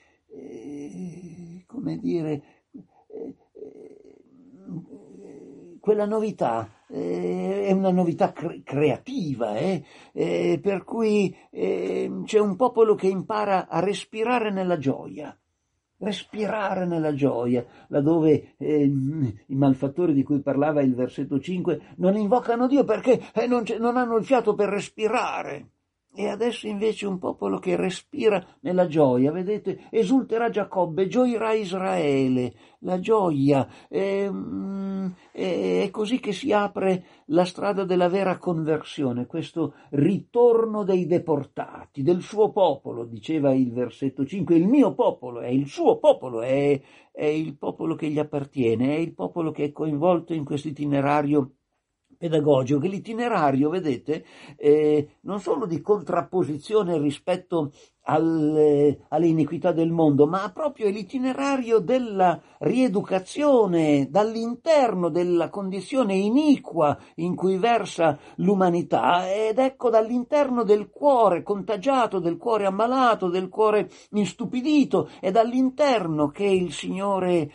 eh, come dire eh, quella novità eh, è una novità cre- creativa, eh? Eh, per cui eh, c'è un popolo che impara a respirare nella gioia. Respirare nella gioia, laddove eh, i malfattori di cui parlava il versetto cinque non invocano Dio perché eh, non, non hanno il fiato per respirare. E adesso invece un popolo che respira nella gioia, vedete, esulterà Giacobbe, gioirà Israele, la gioia, è, è così che si apre la strada della vera conversione, questo ritorno dei deportati, del suo popolo, diceva il versetto cinque, il mio popolo, è il suo popolo, è, è il popolo che gli appartiene, è il popolo che è coinvolto in questo itinerario pedagogico, che l'itinerario, vedete, eh, non solo di contrapposizione rispetto alle, alle iniquità del mondo, ma proprio l'itinerario della rieducazione dall'interno della condizione iniqua in cui versa l'umanità, ed ecco dall'interno del cuore contagiato, del cuore ammalato, del cuore instupidito, è dall'interno che il Signore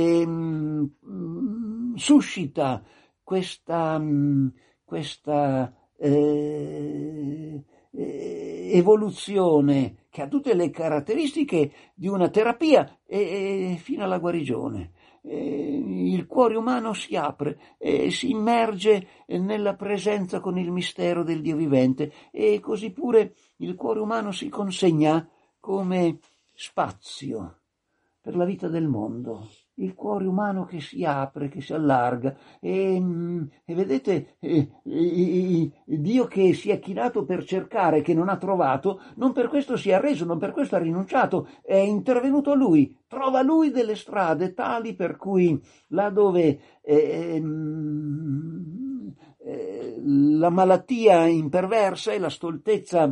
ehm, suscita questa, questa eh, evoluzione che ha tutte le caratteristiche di una terapia e, e fino alla guarigione. Eh, il cuore umano si apre e si immerge nella presenza con il mistero del Dio vivente, e così pure il cuore umano si consegna come spazio per la vita del mondo. Il cuore umano che si apre, che si allarga, e, e vedete, eh, eh, Dio che si è chinato per cercare, che non ha trovato, non per questo si è arreso, non per questo ha rinunciato, è intervenuto Lui, trova Lui delle strade tali per cui là dove eh, eh, la malattia imperversa e la stoltezza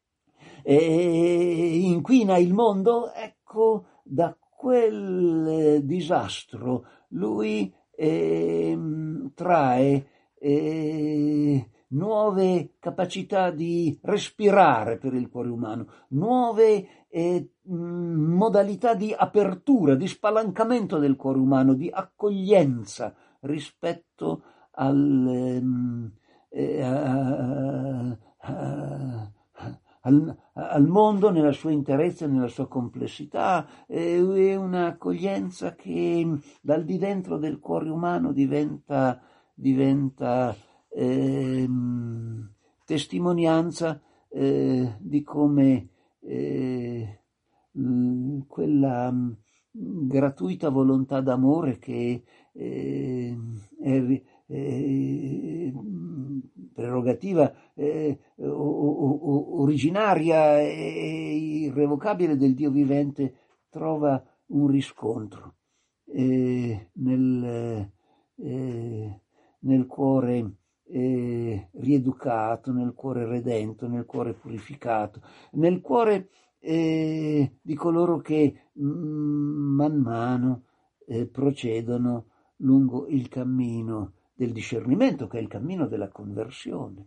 eh, inquina il mondo, ecco, da quel disastro lui eh, trae eh, nuove capacità di respirare per il cuore umano, nuove eh, modalità di apertura, di spalancamento del cuore umano, di accoglienza rispetto al, eh, a, a, Al, al mondo nella sua interezza e nella sua complessità, è un'accoglienza che dal di dentro del cuore umano diventa, diventa eh, testimonianza eh, di come eh, quella gratuita volontà d'amore che eh, è Eh, prerogativa eh, o, o, originaria e irrevocabile del Dio vivente trova un riscontro eh, nel, eh, nel cuore eh, rieducato, nel cuore redento, nel cuore purificato, nel cuore eh, di coloro che mm, man mano eh, procedono lungo il cammino del discernimento, che è il cammino della conversione.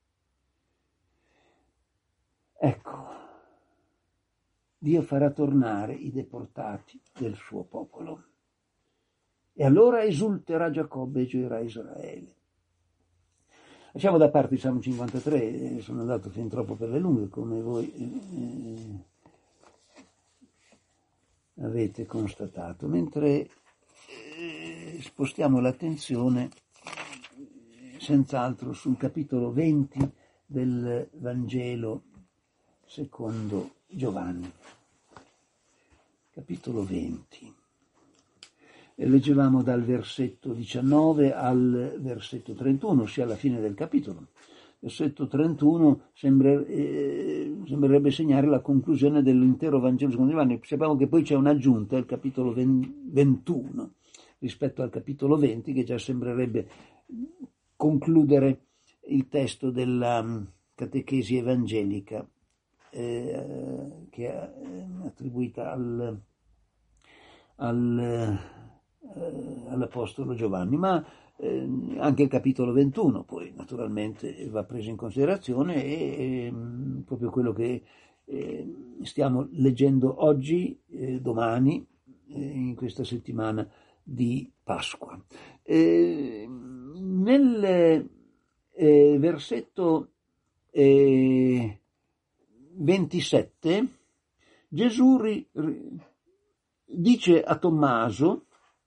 Ecco, Dio farà tornare i deportati del suo popolo. E allora esulterà Giacobbe e gioirà Israele. Lasciamo da parte il Salmo cinquantatré, sono andato fin troppo per le lunghe, come voi eh, avete constatato, mentre eh, spostiamo l'attenzione senz'altro sul capitolo venti del Vangelo secondo Giovanni. Capitolo venti. E leggevamo dal versetto diciannove al versetto trentuno, ossia alla fine del capitolo. Versetto trentuno sembra, eh, sembrerebbe segnare la conclusione dell'intero Vangelo secondo Giovanni. Sappiamo che poi c'è un'aggiunta, il capitolo ventuno, rispetto al capitolo venti, che già sembrerebbe concludere il testo della catechesi evangelica eh, che è attribuita al, al, eh, all'Apostolo Giovanni, ma eh, anche il capitolo ventuno poi naturalmente va preso in considerazione e, e proprio quello che eh, stiamo leggendo oggi, eh, domani, eh, in questa settimana di Pasqua. Eh, nel eh, versetto eh, ventisette Gesù ri, ri, dice a Tommaso: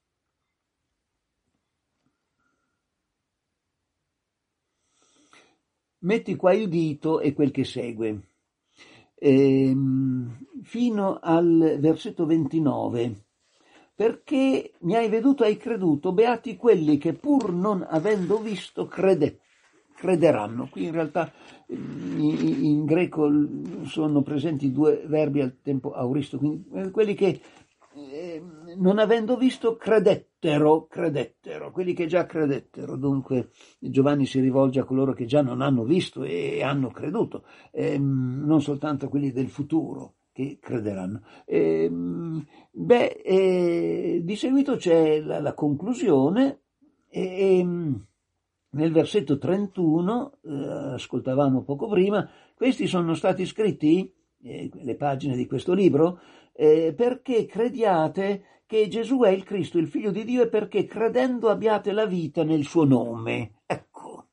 metti qua il dito e quel che segue, eh, fino al versetto ventinove. Perché mi hai veduto, hai creduto, beati quelli che pur non avendo visto crede, crederanno. Qui in realtà in, in greco sono presenti due verbi al tempo auristo, quindi quelli che eh, non avendo visto credettero, credettero, quelli che già credettero. Dunque Giovanni si rivolge a coloro che già non hanno visto e hanno creduto, eh, non soltanto a quelli del futuro che crederanno. Eh, beh, eh, di seguito c'è la, la conclusione e, e nel versetto trentuno, eh, ascoltavamo poco prima, questi sono stati scritti, eh, le pagine di questo libro, eh, perché crediate che Gesù è il Cristo, il Figlio di Dio, e perché credendo abbiate la vita nel suo nome. Ecco.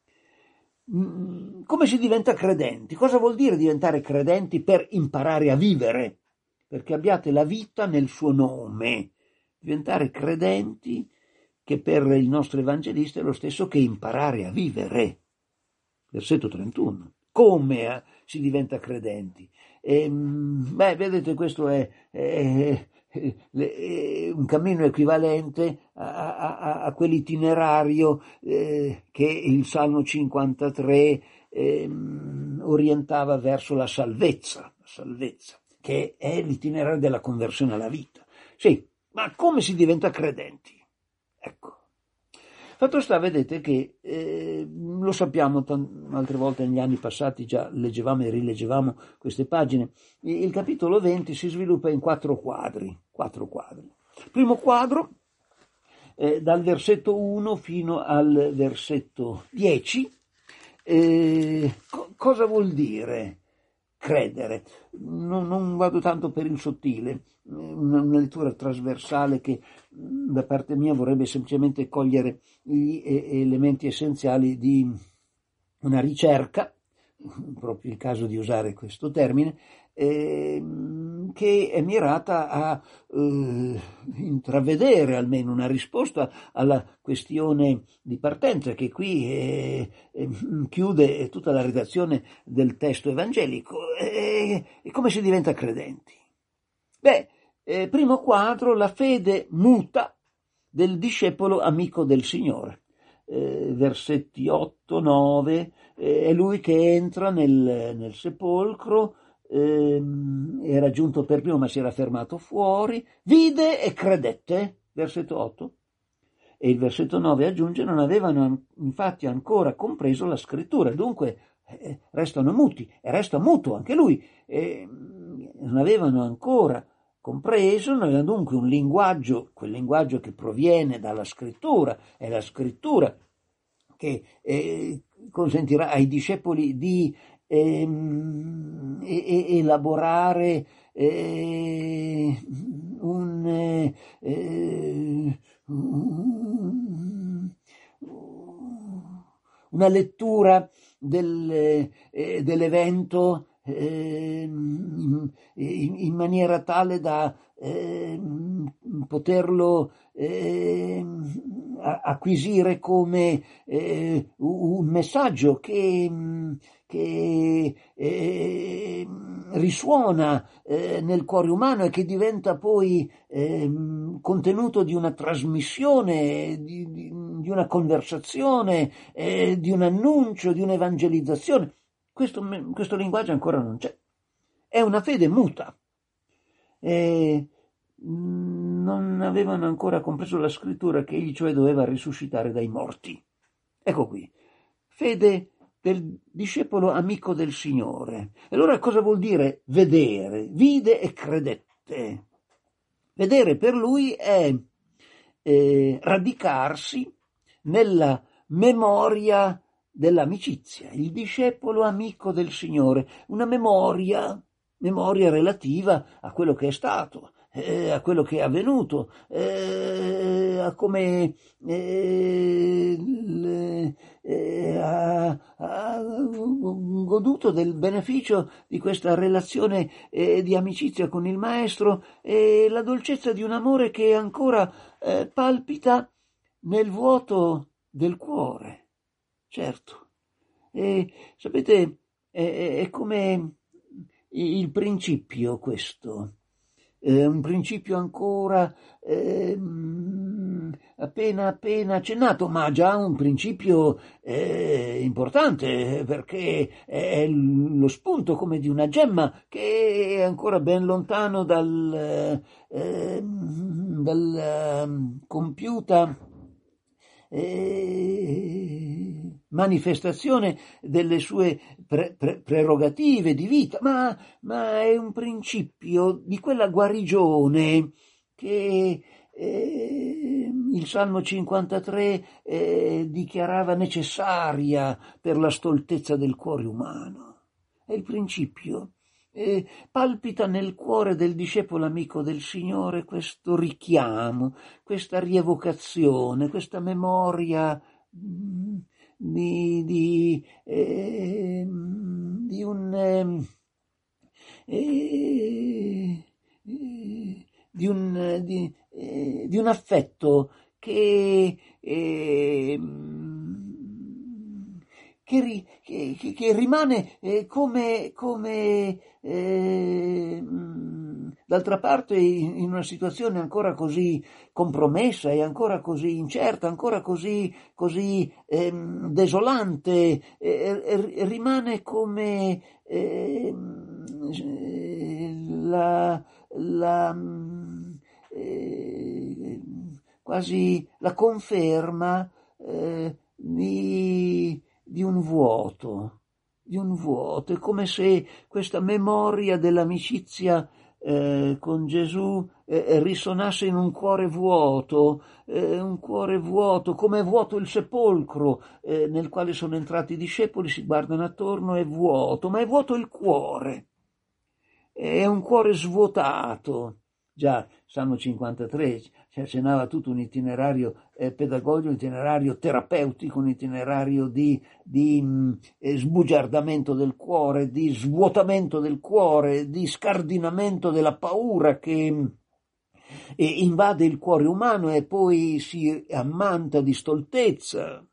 Come si diventa credenti? Cosa vuol dire diventare credenti per imparare a vivere? Perché abbiate la vita nel suo nome. Diventare credenti, che per il nostro evangelista è lo stesso che imparare a vivere. Versetto trentuno. Come si diventa credenti? E, beh, vedete, questo è, è, è, è un cammino equivalente a, a, a quell'itinerario eh, che il Salmo cinquantatré eh, orientava verso la salvezza, la salvezza, che è l'itinerario della conversione alla vita. Sì, ma come si diventa credenti? Ecco. Fatto sta, vedete che eh, lo sappiamo t- altre volte negli anni passati, già leggevamo e rileggevamo queste pagine. Il capitolo venti si sviluppa in quattro quadri. Quattro quadri. Primo quadro, eh, dal versetto uno fino al versetto dieci. Eh, co- cosa vuol dire credere? Non, non vado tanto per il sottile, una, una lettura trasversale che da parte mia vorrebbe semplicemente cogliere gli elementi essenziali di una ricerca, proprio il caso di usare questo termine, eh, che è mirata a eh, intravedere almeno una risposta alla questione di partenza, che qui eh, eh, chiude tutta la redazione del testo evangelico. E eh, come si diventa credenti? Beh, eh, primo quadro, la fede muta del discepolo amico del Signore. Eh, versetti otto nove, eh, è lui che entra nel, nel sepolcro, eh, era giunto per primo ma si era fermato fuori, vide e credette, versetto otto, e il versetto nove aggiunge: non avevano infatti ancora compreso la scrittura, dunque eh, restano muti, e resta muto anche lui, eh, non avevano ancora compreso, non aveva dunque un linguaggio, quel linguaggio che proviene dalla scrittura, è la scrittura che eh, consentirà ai discepoli di ehm, e, elaborare eh, un, eh, una lettura del, eh, dell'evento Eh, in, in maniera tale da eh, poterlo eh, acquisire come eh, un messaggio che, che eh, risuona eh, nel cuore umano e che diventa poi eh, contenuto di una trasmissione, di, di, di una conversazione, eh, di un annuncio, di un'evangelizzazione. Questo, questo linguaggio ancora non c'è. È una fede muta. E non avevano ancora compreso la scrittura, che egli cioè doveva risuscitare dai morti. Ecco qui. Fede del discepolo amico del Signore. E allora cosa vuol dire vedere? Vide e credette. Vedere per lui è eh, radicarsi nella memoria dell'amicizia, il discepolo amico del Signore, una memoria, memoria relativa a quello che è stato, eh, a quello che è avvenuto, eh, a come eh, le, eh, ha, ha goduto del beneficio di questa relazione eh, di amicizia con il maestro e la dolcezza di un amore che ancora eh, palpita nel vuoto del cuore. Certo. E sapete, è, è come il principio questo, è un principio ancora eh, appena appena accennato, ma già un principio eh, importante, perché è lo spunto come di una gemma che è ancora ben lontano dal, eh, dal eh, compiuta eh, manifestazione delle sue pre- pre- prerogative di vita, ma, ma è un principio di quella guarigione che eh, il Salmo cinquantatré eh, dichiarava necessaria per la stoltezza del cuore umano. È il principio. Eh, palpita nel cuore del discepolo amico del Signore questo richiamo, questa rievocazione, questa memoria mh, di, di, eh, di un eh, eh, di un di, eh, di un affetto che eh, Che, ri, che, che rimane eh, come, come eh, d'altra parte in, in una situazione ancora così compromessa e ancora così incerta, ancora così, così eh, desolante, eh, rimane come eh, la, la eh, quasi la conferma eh, di di un vuoto, di un vuoto. È come se questa memoria dell'amicizia eh, con Gesù eh, risuonasse in un cuore vuoto, eh, un cuore vuoto, come è vuoto il sepolcro eh, nel quale sono entrati i discepoli, si guardano attorno, è vuoto, ma è vuoto il cuore, è un cuore svuotato. Già, Salmo cinquantatré ci accennava tutto un itinerario eh, pedagogico, un itinerario terapeutico, un itinerario di, di mh, eh, sbugiardamento del cuore, di svuotamento del cuore, di scardinamento della paura che mh, eh, invade il cuore umano e poi si ammanta di stoltezza.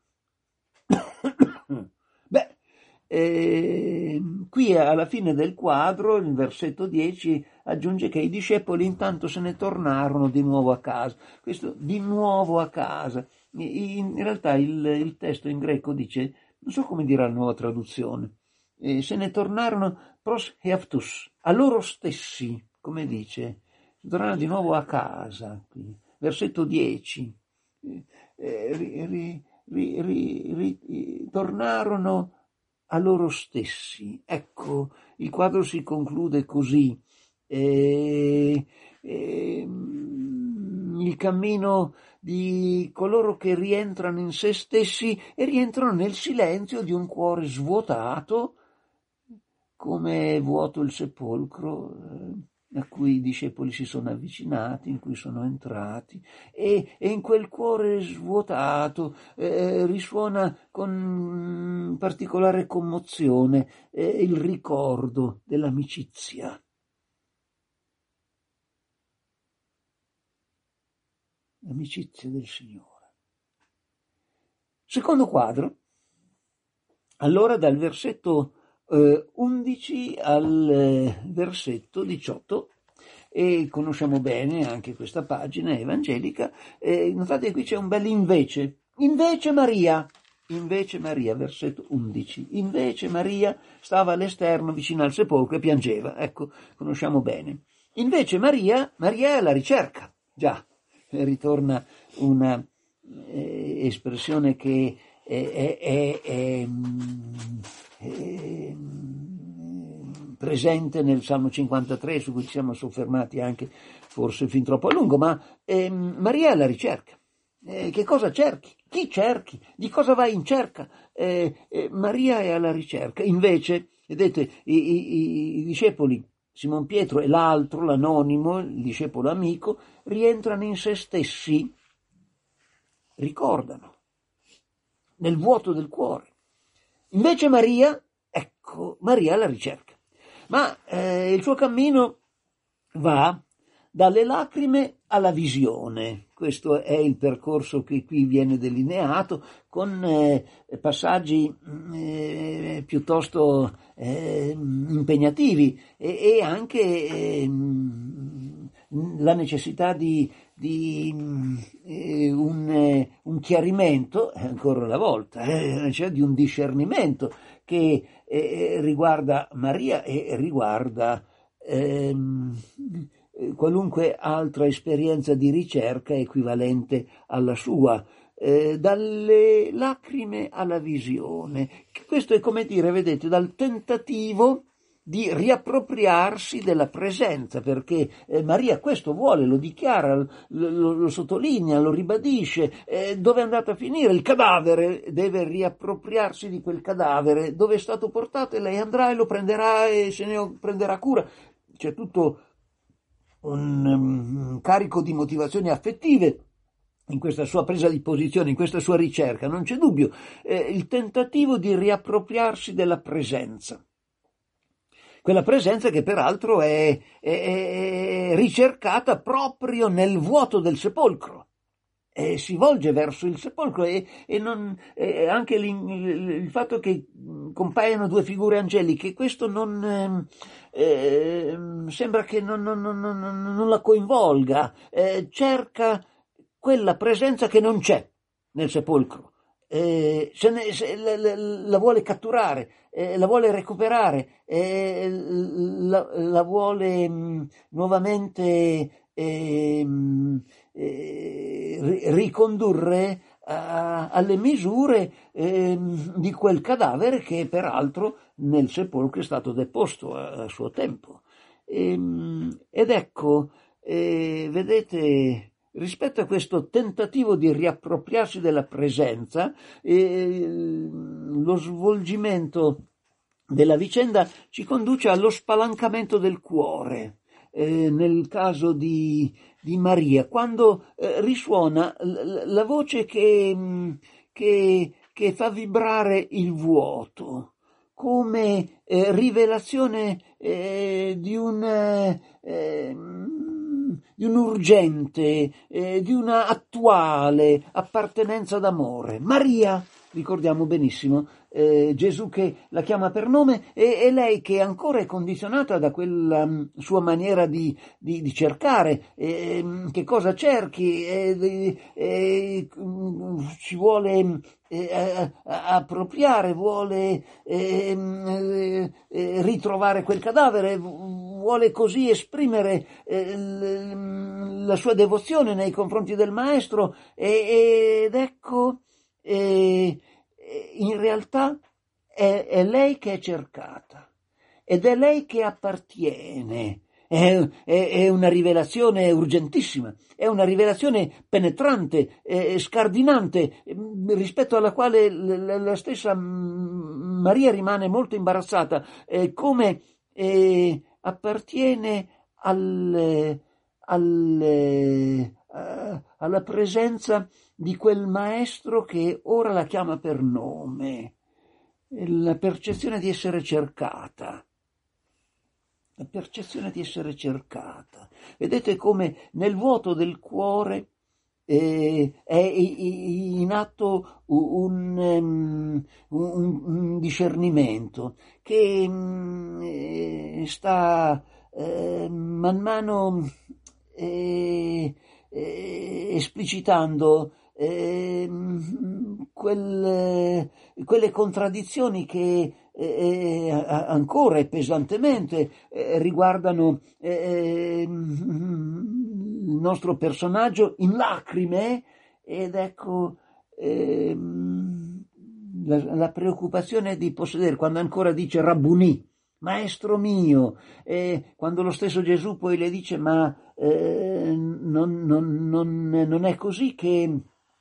Beh, eh, qui alla fine del quadro, il versetto dieci, aggiunge che i discepoli intanto se ne tornarono di nuovo a casa. Questo di nuovo a casa. In, in realtà il, il testo in greco dice, non so come dirà la nuova traduzione, eh, se ne tornarono pros heaftus, a loro stessi, come dice, tornarono di nuovo a casa. Qui. Versetto dieci. Eh, ri, ri, ri, ri, ri, tornarono a loro stessi. Ecco, il quadro si conclude così. E, e, il cammino di coloro che rientrano in se stessi e rientrano nel silenzio di un cuore svuotato, come è vuoto il sepolcro eh, a cui i discepoli si sono avvicinati, in cui sono entrati, e, e in quel cuore svuotato eh, risuona con particolare commozione eh, il ricordo dell'amicizia. L'amicizia del Signore. Secondo quadro, allora dal versetto eh, undici al eh, versetto diciotto, e conosciamo bene anche questa pagina evangelica, eh, notate che qui c'è un bel invece, invece Maria, invece Maria, versetto undici, invece Maria stava all'esterno vicino al sepolcro e piangeva, ecco, conosciamo bene. Invece Maria, Maria è alla ricerca, già, ritorna una eh, espressione che è, è, è, è, è presente nel Salmo cinquantatré, su cui ci siamo soffermati anche forse fin troppo a lungo, ma eh, Maria è alla ricerca. Eh, che cosa cerchi? Chi cerchi? Di cosa vai in cerca? Eh, eh, Maria è alla ricerca. Invece, vedete, i, i, i discepoli Simon Pietro e l'altro, l'anonimo, il discepolo amico, rientrano in se stessi, ricordano, nel vuoto del cuore. Invece Maria, ecco, Maria alla ricerca. Ma eh, il suo cammino va dalle lacrime alla visione. Questo è il percorso che qui viene delineato con eh, passaggi eh, piuttosto eh, impegnativi e, e anche eh, la necessità di, di eh, un, eh, un chiarimento, ancora una volta, eh, cioè di un discernimento che eh, riguarda Maria e riguarda ehm, qualunque altra esperienza di ricerca equivalente alla sua, eh, dalle lacrime alla visione. Questo è come dire, vedete, dal tentativo di riappropriarsi della presenza, perché eh, Maria questo vuole, lo dichiara, lo, lo, lo sottolinea, lo ribadisce. Eh, dove è andato a finire? Il cadavere, deve riappropriarsi di quel cadavere, dove è stato portato, e lei andrà e lo prenderà e se ne prenderà cura. C'è tutto un um, carico di motivazioni affettive in questa sua presa di posizione, in questa sua ricerca, non c'è dubbio, eh, il tentativo di riappropriarsi della presenza. Quella presenza che peraltro è, è, è ricercata proprio nel vuoto del sepolcro. E si volge verso il sepolcro e, e non, e anche il, il fatto che compaiano due figure angeliche, questo non eh, sembra che non, non, non, non la coinvolga, eh, cerca quella presenza che non c'è nel sepolcro. Eh, se ne, se la, la, la vuole catturare, eh, la vuole recuperare, eh, la, la vuole mh, nuovamente eh, eh, ricondurre a, alle misure eh, di quel cadavere che peraltro nel sepolcro è stato deposto a, a suo tempo. E, ed ecco, eh, vedete, rispetto a questo tentativo di riappropriarsi della presenza, eh, lo svolgimento della vicenda ci conduce allo spalancamento del cuore. Eh, nel caso di, di Maria, quando eh, risuona l- la voce che, che, che fa vibrare il vuoto, come eh, rivelazione eh, di un... Eh, di un urgente, eh, di una attuale appartenenza d'amore. Maria, ricordiamo benissimo, eh, Gesù che la chiama per nome e, e lei che ancora è condizionata da quella um, sua maniera di, di, di cercare, eh, che cosa cerchi, eh, eh, ci vuole eh, appropriare, vuole eh, eh, ritrovare quel cadavere, vuole così esprimere eh, la sua devozione nei confronti del maestro e, ed ecco eh, in realtà è, è lei che è cercata ed è lei che appartiene. È, è, è una rivelazione urgentissima, è una rivelazione penetrante, eh, scardinante, rispetto alla quale la, la stessa Maria rimane molto imbarazzata, eh, come eh, appartiene al, al, uh, alla presenza di quel maestro che ora la chiama per nome, la percezione di essere cercata. La percezione di essere cercata. Vedete come nel vuoto del cuore eh, è in atto un, um, un, un discernimento che um, sta eh, man mano eh, eh, esplicitando eh, quel, quelle contraddizioni che Eh, ancora e pesantemente eh, riguardano eh, il nostro personaggio in lacrime ed ecco eh, la, la preoccupazione di possedere, quando ancora dice Rabbunì, maestro mio, eh, quando lo stesso Gesù poi le dice ma eh, non, non, non, non è così che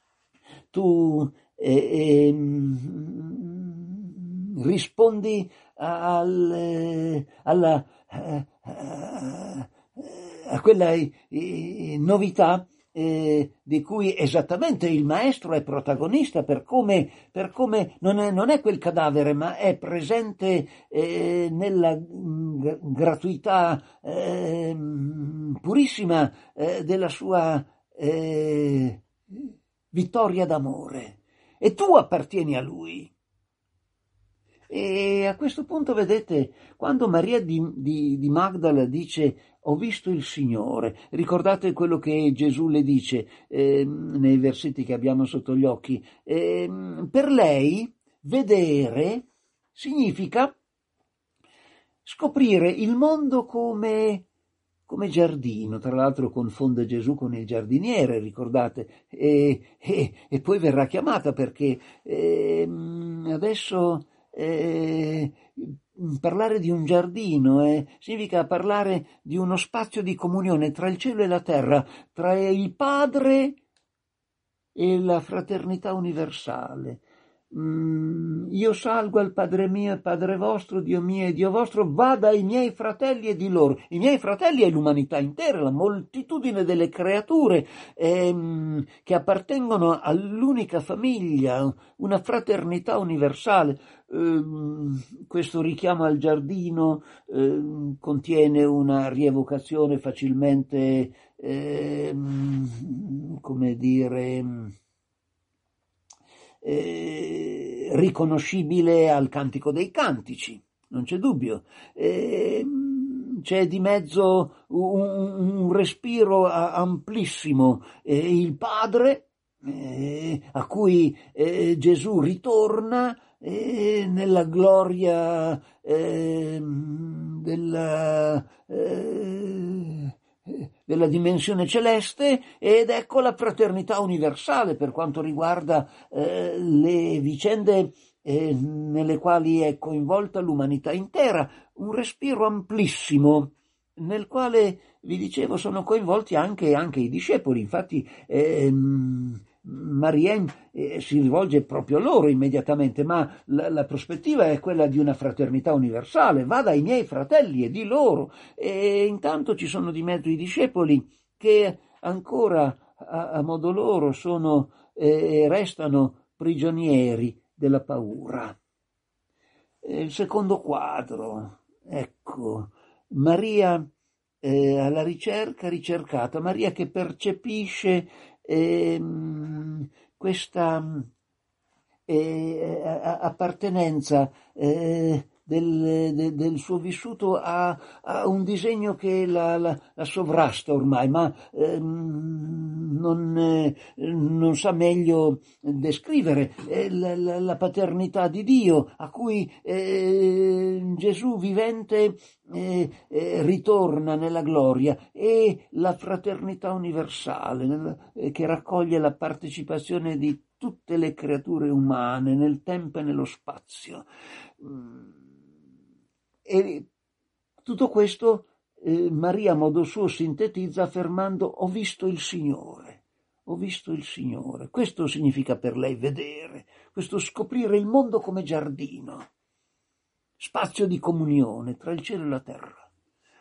tu eh, eh, rispondi al, alla, a, a quella eh, novità eh, di cui esattamente il maestro è protagonista, per come, per come non, è, non è quel cadavere, ma è presente eh, nella g- gratuità eh, purissima eh, della sua eh, vittoria d'amore. E tu appartieni a lui. E a questo punto, vedete, quando Maria di, di, di Magdala dice ho visto il Signore, ricordate quello che Gesù le dice eh, nei versetti che abbiamo sotto gli occhi, eh, per lei vedere significa scoprire il mondo come, come giardino. Tra l'altro confonde Gesù con il giardiniere, ricordate, e, e, e poi verrà chiamata perché eh, adesso Eh, parlare di un giardino eh, significa parlare di uno spazio di comunione tra il cielo e la terra, tra il Padre e la fraternità universale. Mm, io salgo al Padre mio e Padre vostro, Dio mio e Dio vostro, vada ai miei fratelli e di loro. I miei fratelli è l'umanità intera, la moltitudine delle creature ehm, che appartengono all'unica famiglia, una fraternità universale. Ehm, questo richiamo al giardino ehm, contiene una rievocazione facilmente, ehm, come dire, Eh, riconoscibile al Cantico dei Cantici, non c'è dubbio. Eh, c'è di mezzo un, un respiro amplissimo, eh, il Padre eh, a cui eh, Gesù ritorna eh, nella gloria eh, della eh, della dimensione celeste, ed ecco la fraternità universale per quanto riguarda eh, le vicende eh, nelle quali è coinvolta l'umanità intera, un respiro amplissimo nel quale, vi dicevo, sono coinvolti anche, anche i discepoli. Infatti ehm, Maria eh, si rivolge proprio a loro immediatamente, ma la, la prospettiva è quella di una fraternità universale. Vada ai miei fratelli e di loro. E intanto ci sono di mezzo i discepoli che ancora a, a modo loro sono e eh, restano prigionieri della paura. E il secondo quadro, ecco, Maria eh, alla ricerca, ricercata, Maria che percepisce eh, questa eh, appartenenza eh, del, de, del suo vissuto a, a un disegno che la, la, la sovrasta ormai, ma eh, non, eh, non sa meglio descrivere eh, la, la, la paternità di Dio, a cui eh, Gesù vivente eh, eh, ritorna nella gloria, e la fraternità universale nel, eh, che raccoglie la partecipazione di tutte le creature umane nel tempo e nello spazio. E tutto questo eh, Maria a modo suo sintetizza affermando: ho visto il Signore, ho visto il Signore. Questo significa per lei vedere, questo scoprire il mondo come giardino, spazio di comunione tra il cielo e la terra.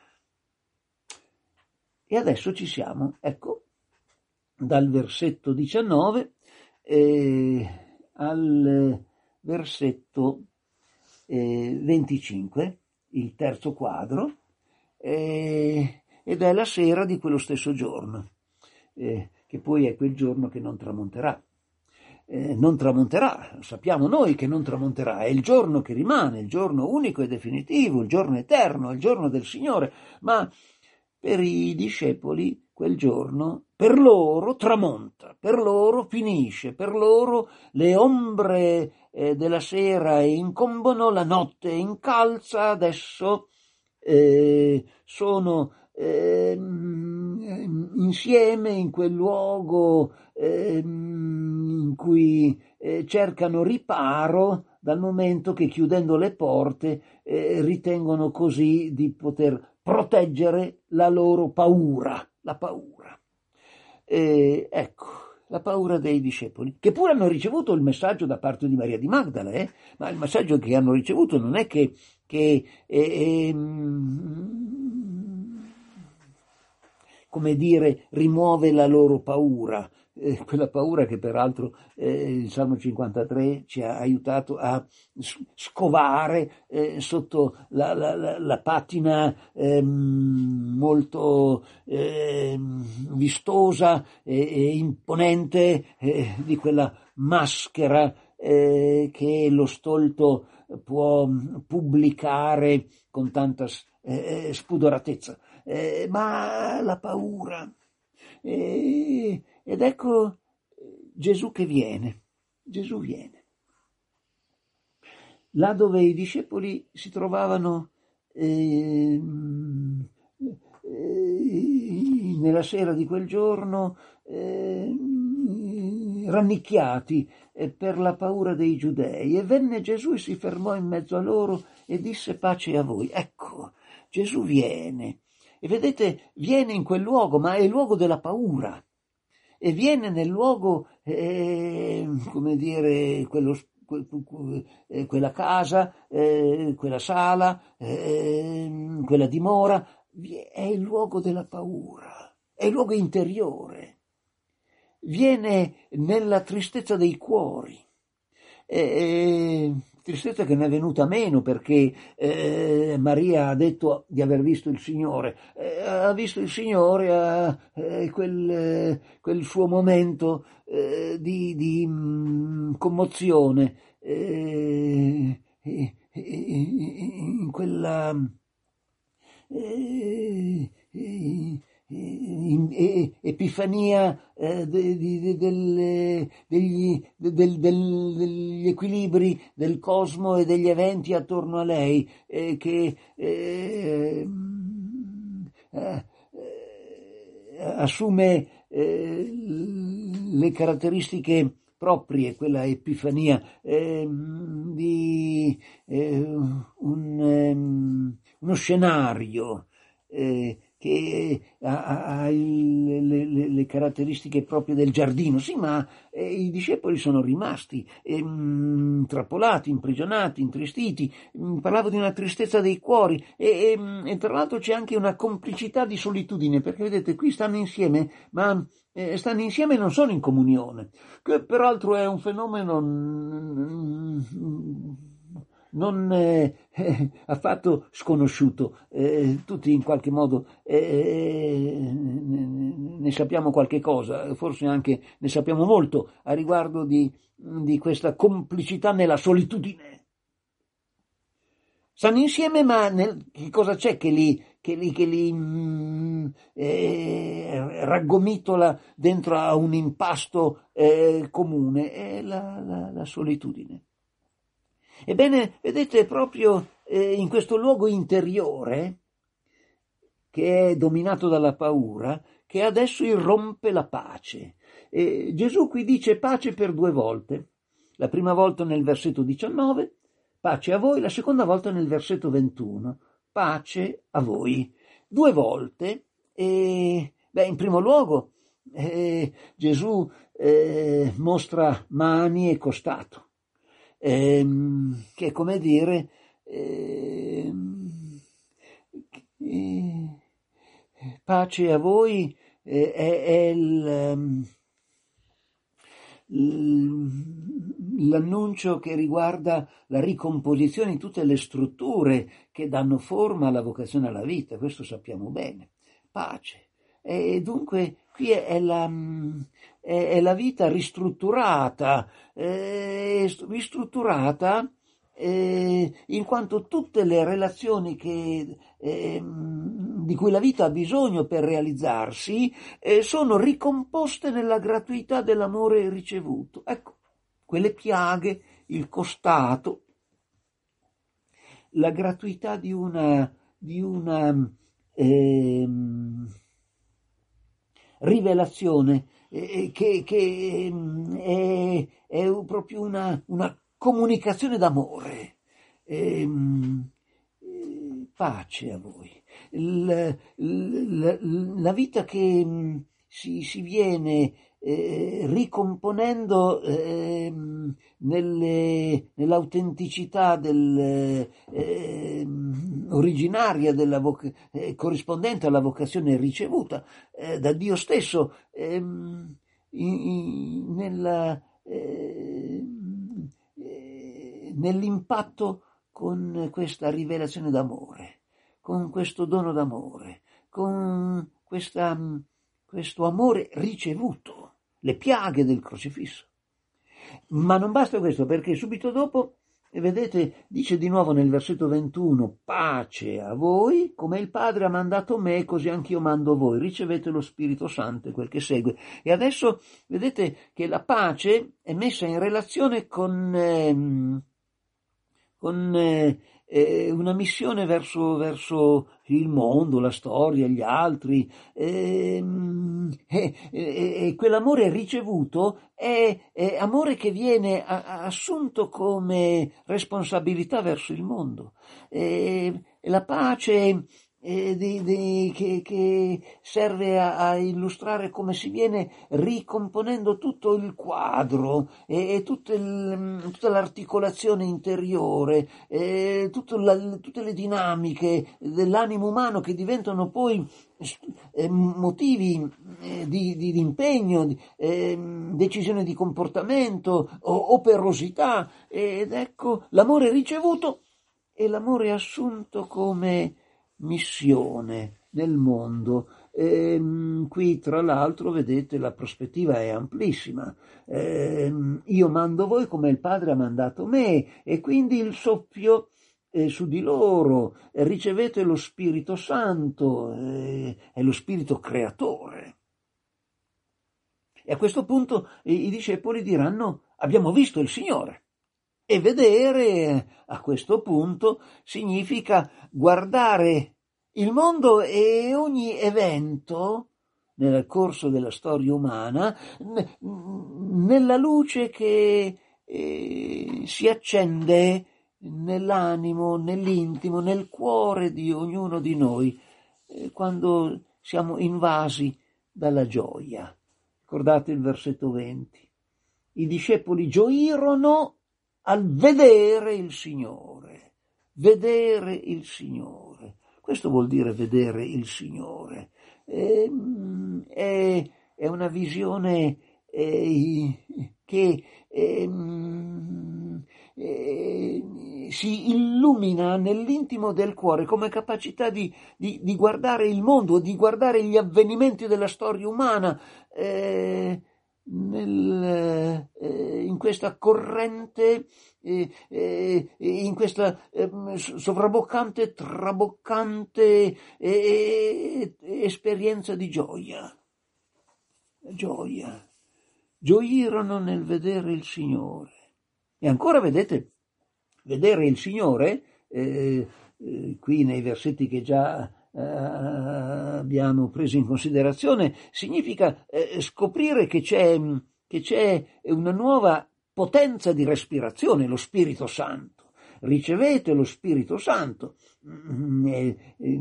E adesso ci siamo, ecco, dal versetto diciannove eh, al versetto eh, venticinque, il terzo quadro, eh, ed è la sera di quello stesso giorno, eh, che poi è quel giorno che non tramonterà. Eh, non tramonterà, sappiamo noi che non tramonterà, è il giorno che rimane, il giorno unico e definitivo, il giorno eterno, il giorno del Signore, ma per i discepoli quel giorno, per loro tramonta, per loro finisce, per loro le ombre eh, della sera incombono, la notte incalza, adesso eh, sono eh, insieme in quel luogo eh, in cui eh, cercano riparo, dal momento che, chiudendo le porte, eh, ritengono così di poter proteggere la loro paura, la paura. Eh, ecco, la paura dei discepoli, che pure hanno ricevuto il messaggio da parte di Maria di Magdala, eh? Ma il messaggio che hanno ricevuto non è che che eh, come dire, rimuove la loro paura, eh, quella paura che peraltro eh, il Salmo cinquantatré ci ha aiutato a scovare eh, sotto la, la, la, la patina eh, molto eh, vistosa e, e imponente eh, di quella maschera eh, che lo stolto può pubblicare con tanta eh, spudoratezza. Eh, ma la paura. Eh, ed ecco Gesù che viene. Gesù viene. Là dove i discepoli si trovavano eh, eh, nella sera di quel giorno eh, rannicchiati eh, per la paura dei giudei, e venne Gesù e si fermò in mezzo a loro e disse: pace a voi. Ecco, Gesù viene. E vedete, viene in quel luogo, ma è il luogo della paura. E viene nel luogo, eh, come dire, quello, que, que, quella casa, eh, quella sala, eh, quella dimora. È il luogo della paura, è il luogo interiore. Viene nella tristezza dei cuori. E, tristezza che ne è venuta meno perché eh, Maria ha detto di aver visto il Signore, eh, ha visto il Signore a eh, quel, eh, quel suo momento eh, di, di mh, commozione, eh, eh, in quella eh, eh, In, eh, epifania eh, de, de, de, degli, del, del, degli equilibri del cosmo e degli eventi attorno a lei eh, che eh, eh, assume eh, le caratteristiche proprie, quella epifania eh, di eh, un, um, uno scenario eh, che ha, ha il, le, le caratteristiche proprie del giardino. Sì, ma eh, i discepoli sono rimasti eh, mh, trappolati, imprigionati, intristiti. Mh, parlavo di una tristezza dei cuori e, e, e tra l'altro c'è anche una complicità di solitudine, perché vedete, qui stanno insieme, ma eh, stanno insieme e non sono in comunione, che peraltro è un fenomeno mh, non eh, eh, affatto sconosciuto, eh, tutti in qualche modo eh, ne, ne sappiamo qualche cosa, forse anche ne sappiamo molto a riguardo di, di questa complicità nella solitudine. Stanno insieme, ma nel, che cosa c'è che li, che li, che li mh, eh, raggomitola dentro a un impasto eh, comune? È la, la, la solitudine. Ebbene, vedete, proprio eh, in questo luogo interiore, che è dominato dalla paura, che adesso irrompe la pace. E Gesù qui dice pace per due volte. La prima volta nel versetto diciannove, pace a voi, la seconda volta nel versetto ventuno, pace a voi. Due volte, e, beh, in primo luogo eh, Gesù eh, mostra mani e costato. Ehm, che è come dire ehm, eh, pace a voi eh, è, è il, l'annuncio che riguarda la ricomposizione di tutte le strutture che danno forma alla vocazione alla vita, questo sappiamo bene. Pace. E dunque qui è la, è, è la vita ristrutturata, eh, ristrutturata eh, in quanto tutte le relazioni che, eh, di cui la vita ha bisogno per realizzarsi eh, sono ricomposte nella gratuità dell'amore ricevuto. Ecco, quelle piaghe, il costato, la gratuità di una, di una eh, rivelazione eh, che, che è, è proprio una, una comunicazione d'amore. Eh, pace a voi. La, la, la vita che si, si viene eh, ricomponendo eh, nelle, nell'autenticità del, eh, originaria della voc- eh, corrispondente alla vocazione ricevuta eh, da Dio stesso, eh, in, in, nella, eh, eh, nell'impatto con questa rivelazione d'amore, con questo dono d'amore, con questa, questo amore ricevuto, le piaghe del crocifisso. Ma non basta questo, perché subito dopo, vedete, dice di nuovo nel versetto ventuno, pace a voi, come il Padre ha mandato me, così anch'io mando voi, ricevete lo Spirito Santo, quel che segue. E adesso vedete che la pace è messa in relazione con, eh, con eh, eh, una missione verso, verso il mondo, la storia, gli altri, e eh, eh, eh, quell'amore ricevuto è, è amore che viene a, a, assunto come responsabilità verso il mondo. E, e la pace eh, di, di, che, che serve a, a illustrare come si viene ricomponendo tutto il quadro e, e tutto il, tutta l'articolazione interiore, e la, tutte le dinamiche dell'animo umano che diventano poi eh, motivi eh, di, di, di impegno, di, eh, decisione di comportamento, o, operosità, ed ecco l'amore ricevuto e l'amore assunto come missione nel mondo. Eh, qui tra l'altro vedete la prospettiva è amplissima, eh, io mando voi come il Padre ha mandato me, e quindi il soffio eh, su di loro, eh, ricevete lo Spirito Santo, eh, è lo Spirito creatore. E a questo punto eh, i discepoli diranno abbiamo visto il Signore. E vedere a questo punto significa guardare il mondo e ogni evento nel corso della storia umana nella luce che eh, si accende nell'animo, nell'intimo, nel cuore di ognuno di noi eh, quando siamo invasi dalla gioia. Ricordate il versetto venti. I discepoli gioirono al vedere il Signore, vedere il Signore. Questo vuol dire vedere il Signore. È, è, è una visione eh, che eh, eh, si illumina nell'intimo del cuore come capacità di, di, di guardare il mondo, di guardare gli avvenimenti della storia umana, eh, Nel, eh, in questa corrente, eh, eh, in questa eh, sovrabboccante, traboccante eh, esperienza di gioia. Gioia. Gioirono nel vedere il Signore. E ancora vedete, vedere il Signore, eh, eh, qui nei versetti che già Uh, abbiamo preso in considerazione, significa uh, scoprire che c'è, che c'è una nuova potenza di respirazione, lo Spirito Santo. Ricevete lo Spirito Santo. In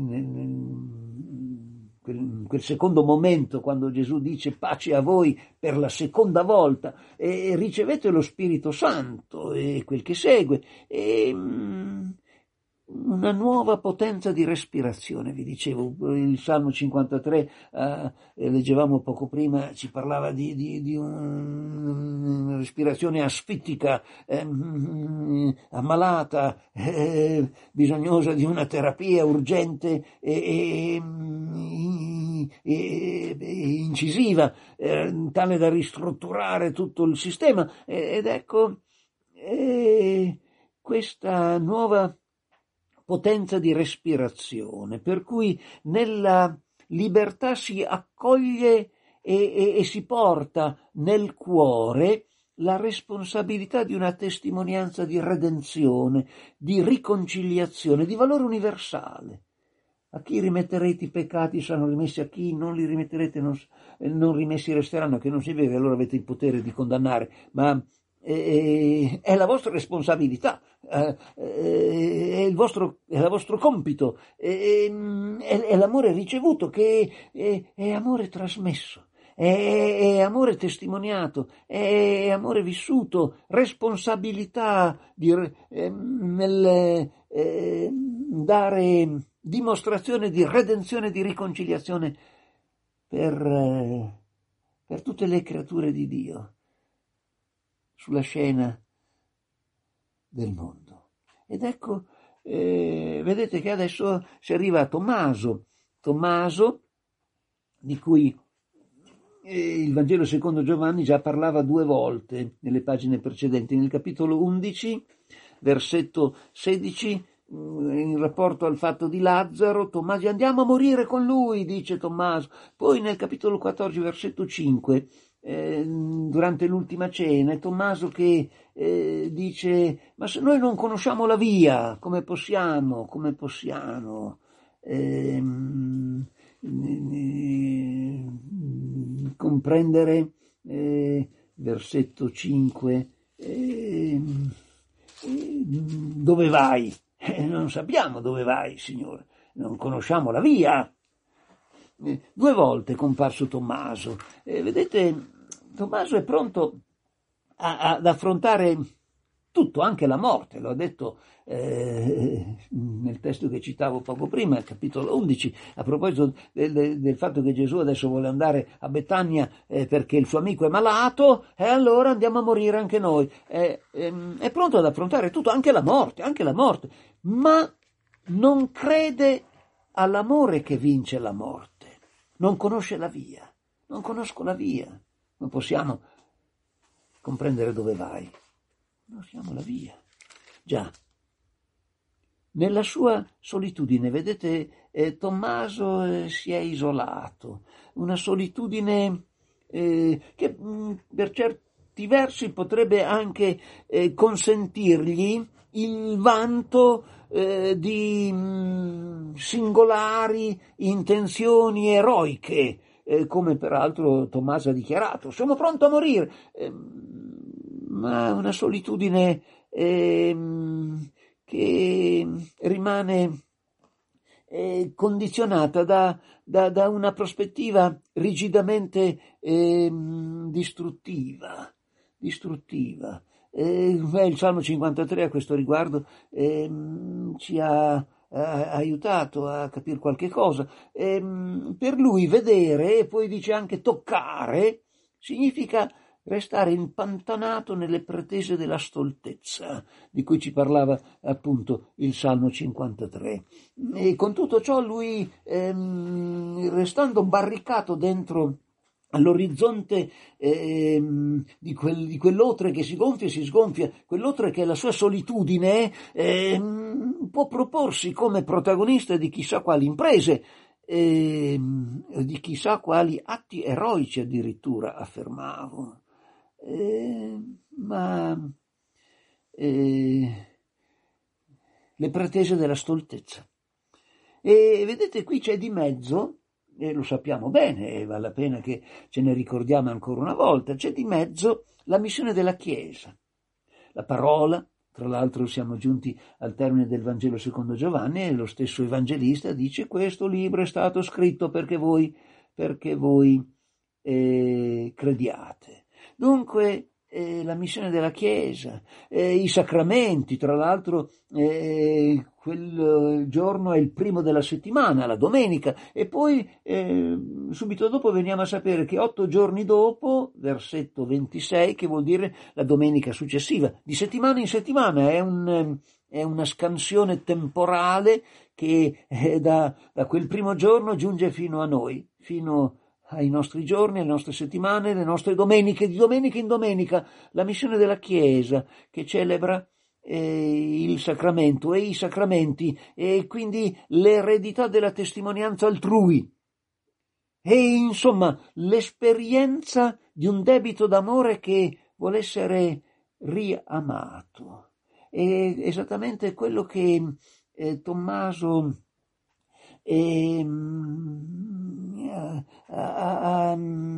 quel, quel secondo momento, quando Gesù dice pace a voi per la seconda volta, e ricevete lo Spirito Santo e quel che segue. E, una nuova potenza di respirazione, vi dicevo, il Salmo cinquantatré, eh, leggevamo poco prima, ci parlava di, di, di un, una respirazione asfittica, eh, ammalata, eh, bisognosa di una terapia urgente e, e, e, e incisiva, eh, tale da ristrutturare tutto il sistema, ed ecco eh, questa nuova potenza di respirazione, per cui nella libertà si accoglie e, e, e si porta nel cuore la responsabilità di una testimonianza di redenzione, di riconciliazione, di valore universale. A chi rimetterete i peccati saranno rimessi, a chi non li rimetterete non, non rimessi resteranno, che non si vede, allora avete il potere di condannare, ma eh, è la vostra responsabilità, eh, è il vostro, è il vostro compito, è, è, è l'amore ricevuto che è, è amore trasmesso, è, è amore testimoniato, è amore vissuto, responsabilità di, eh, nel eh, dare dimostrazione di redenzione, di riconciliazione per, eh, per tutte le creature di Dio sulla scena del mondo. Ed ecco, eh, vedete che adesso si arriva a Tommaso, Tommaso di cui eh, il Vangelo secondo Giovanni già parlava due volte nelle pagine precedenti, nel capitolo undici, versetto sedici, in rapporto al fatto di Lazzaro, Tommaso, andiamo a morire con lui, dice Tommaso. Poi nel capitolo quattordici, versetto cinque, eh, durante l'ultima cena, è Tommaso che eh, dice, ma se noi non conosciamo la via, come possiamo, come possiamo ehm, eh, comprendere, eh, versetto cinque, eh, dove vai? Eh, non sappiamo dove vai, Signore, non conosciamo la via. Eh, due volte è comparso Tommaso. Eh, vedete, Tommaso è pronto a, a, ad affrontare tutto, anche la morte, lo ha detto eh, nel testo che citavo poco prima, il capitolo undici, a proposito del, del fatto che Gesù adesso vuole andare a Betania eh, perché il suo amico è malato, e allora andiamo a morire anche noi. Eh, ehm, è pronto ad affrontare tutto, anche la morte, anche la morte, ma non crede all'amore che vince la morte, non conosce la via, non conosco la via, non possiamo comprendere dove vai. Non siamo la via. Già, nella sua solitudine, vedete, eh, Tommaso eh, si è isolato, una solitudine eh, che mh, per certi versi potrebbe anche eh, consentirgli il vanto eh, di mh, singolari intenzioni eroiche, eh, come peraltro Tommaso ha dichiarato, sono pronto a morire. Eh, ma una solitudine eh, che rimane eh, condizionata da, da, da una prospettiva rigidamente eh, distruttiva, distruttiva. Eh, il Salmo cinquantatré a questo riguardo eh, ci ha, ha aiutato a capire qualche cosa. Eh, per lui vedere, e poi dice anche toccare, significa restare impantanato nelle pretese della stoltezza, di cui ci parlava appunto il Salmo cinquantatré. E con tutto ciò lui, ehm, restando barricato dentro all'orizzonte ehm, di, quel, di quell'otre che si gonfia e si sgonfia, quell'otre che è la sua solitudine, ehm, può proporsi come protagonista di chissà quali imprese, eh, di chissà quali atti eroici addirittura, affermavo. Eh, ma eh, le pretese della stoltezza. E vedete, qui c'è di mezzo, e lo sappiamo bene, e vale la pena che ce ne ricordiamo ancora una volta, c'è di mezzo la missione della Chiesa. La parola, tra l'altro siamo giunti al termine del Vangelo secondo Giovanni, e lo stesso evangelista dice: questo libro è stato scritto perché voi, perché voi eh, crediate. Dunque eh, la missione della Chiesa, eh, i sacramenti, tra l'altro eh, quel giorno è il primo della settimana, la domenica, e poi eh, subito dopo veniamo a sapere che otto giorni dopo, versetto ventisei, che vuol dire la domenica successiva, di settimana in settimana, è un... è una scansione temporale che eh, da, da quel primo giorno giunge fino a noi, fino ai nostri giorni, alle nostre settimane, le nostre domeniche, di domenica in domenica, la missione della Chiesa che celebra eh, il sacramento e i sacramenti, e quindi l'eredità della testimonianza altrui, e insomma l'esperienza di un debito d'amore che vuole essere riamato. È esattamente quello che eh, Tommaso eh, a, a,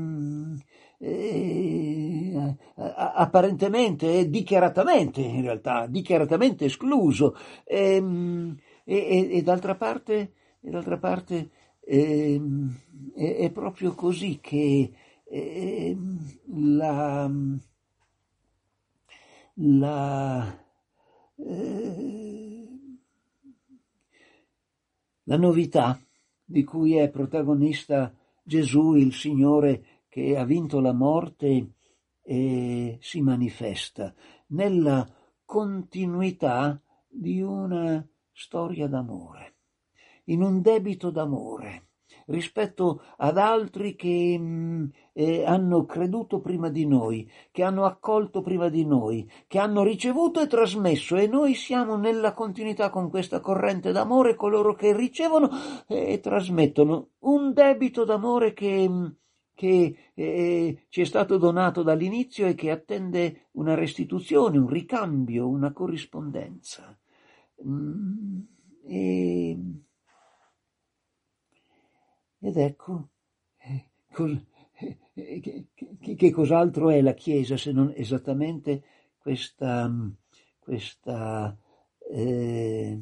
eh, apparentemente e dichiaratamente, in realtà, dichiaratamente escluso, e, e, e d'altra parte, e d'altra parte eh, è, è proprio così che eh, la, la, eh, la novità di cui è protagonista Gesù, il Signore che ha vinto la morte e si manifesta nella continuità di una storia d'amore, in un debito d'amore rispetto ad altri che mh, eh, hanno creduto prima di noi, che hanno accolto prima di noi, che hanno ricevuto e trasmesso, e noi siamo nella continuità con questa corrente d'amore, coloro che ricevono e trasmettono un debito d'amore che, mh, che eh, ci è stato donato dall'inizio e che attende una restituzione, un ricambio, una corrispondenza. Mm, e, ed ecco, eh, cos, eh, che, che, che cos'altro è la Chiesa se non esattamente questa, questa eh,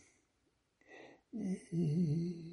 eh,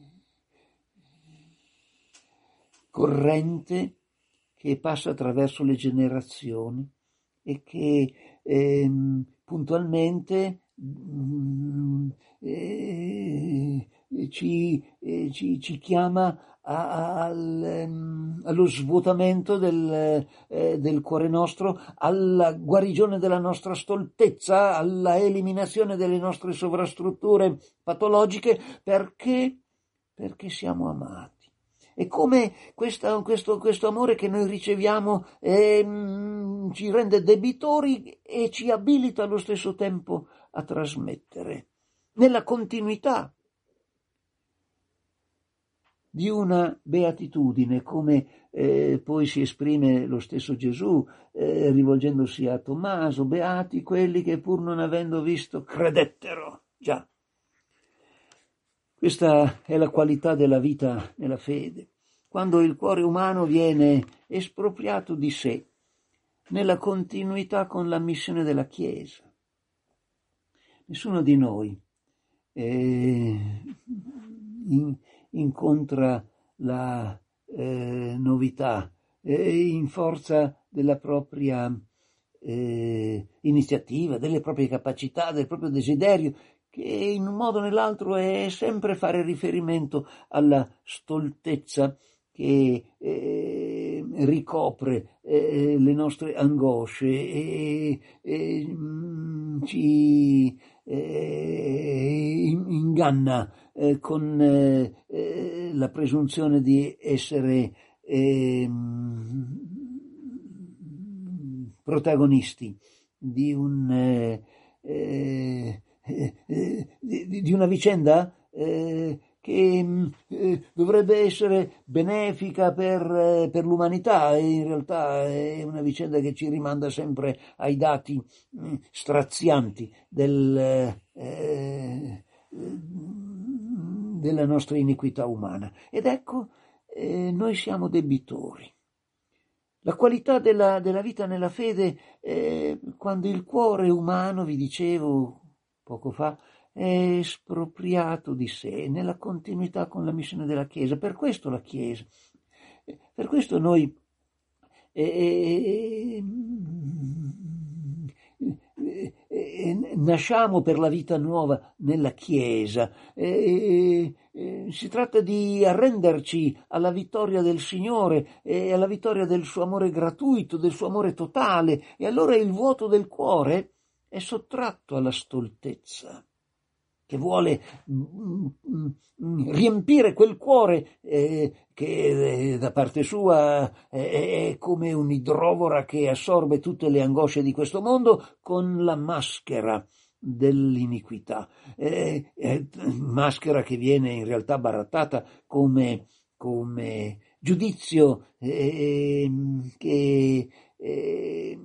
corrente che passa attraverso le generazioni e che eh, puntualmente mh, eh, ci, eh, ci, ci chiama a, a, al, um, allo svuotamento del, eh, del cuore nostro, alla guarigione della nostra stoltezza, alla eliminazione delle nostre sovrastrutture patologiche, perché, perché siamo amati. E come questa, questo, questo amore che noi riceviamo eh, mh, ci rende debitori e ci abilita allo stesso tempo a trasmettere, nella continuità di una beatitudine, come eh, poi si esprime lo stesso Gesù, eh, rivolgendosi a Tommaso: beati quelli che pur non avendo visto credettero. Già. Questa è la qualità della vita nella fede, quando il cuore umano viene espropriato di sé, nella continuità con la missione della Chiesa. Nessuno di noi eh, in, incontra la eh, novità eh, in forza della propria eh, iniziativa, delle proprie capacità, del proprio desiderio, che in un modo o nell'altro è sempre fare riferimento alla stoltezza che eh, ricopre eh, le nostre angosce e, e mh, ci eh, inganna eh, con eh, eh, la presunzione di essere eh, protagonisti di un eh, eh, Di, di una vicenda eh, che eh, dovrebbe essere benefica per, eh, per l'umanità, e in realtà è una vicenda che ci rimanda sempre ai dati eh, strazianti del, eh, della nostra iniquità umana. Ed ecco, eh, noi siamo debitori. La qualità della, della vita nella fede, eh, quando il cuore umano, vi dicevo poco fa, è espropriato di sé, nella continuità con la missione della Chiesa. Per questo la Chiesa, per questo noi eh, eh, eh, nasciamo per la vita nuova nella Chiesa. Eh, eh, si tratta di arrenderci alla vittoria del Signore e alla vittoria del suo amore gratuito, del suo amore totale, e allora il vuoto del cuore è sottratto alla stoltezza, che vuole mm, mm, riempire quel cuore eh, che eh, da parte sua eh, è come un'idrovora che assorbe tutte le angosce di questo mondo con la maschera dell'iniquità, eh, eh, maschera che viene in realtà barattata come, come giudizio eh, che eh,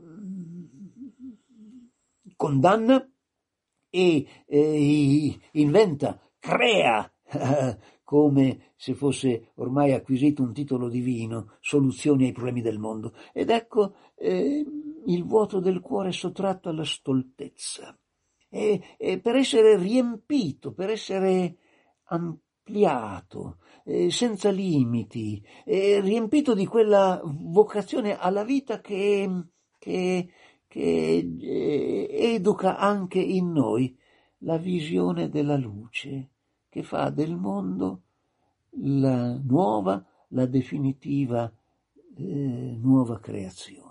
condanna e eh, inventa, crea, eh, come se fosse ormai acquisito un titolo divino, soluzioni ai problemi del mondo. Ed ecco eh, il vuoto del cuore sottratto alla stoltezza. E, e per essere riempito, per essere ampliato, eh, senza limiti, eh, riempito di quella vocazione alla vita che, che, che eh, educa anche in noi la visione della luce, che fa del mondo la nuova, la definitiva eh, nuova creazione.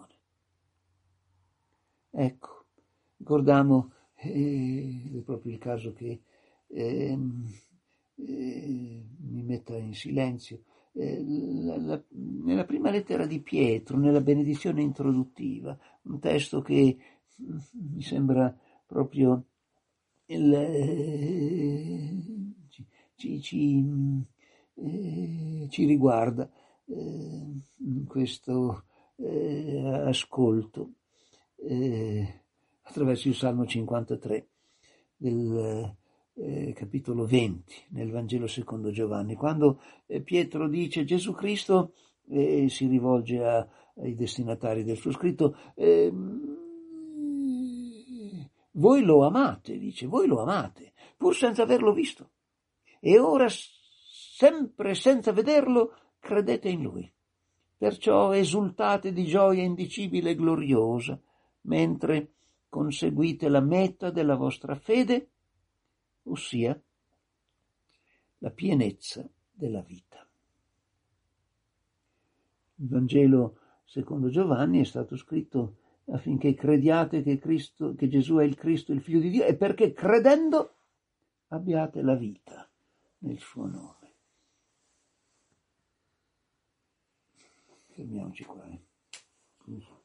Ecco, ricordiamo, eh, è proprio il caso che eh, eh, mi metta in silenzio, eh, la, la, nella prima lettera di Pietro, nella benedizione introduttiva, un testo che mi sembra proprio il, eh, ci, ci, ci, eh, ci riguarda eh, in questo eh, ascolto eh, attraverso il Salmo cinquantatré del eh, capitolo venti nel Vangelo secondo Giovanni, quando eh, Pietro dice Gesù Cristo eh, si rivolge a, ai destinatari del suo scritto, eh, voi lo amate, dice, voi lo amate, pur senza averlo visto, e ora sempre senza vederlo credete in lui. Perciò esultate di gioia indicibile e gloriosa, mentre conseguite la meta della vostra fede, ossia la pienezza della vita. Il Vangelo secondo Giovanni è stato scritto affinché crediate che, Cristo, che Gesù è il Cristo, il Figlio di Dio, e perché credendo abbiate la vita nel suo nome. Fermiamoci qua. Eh.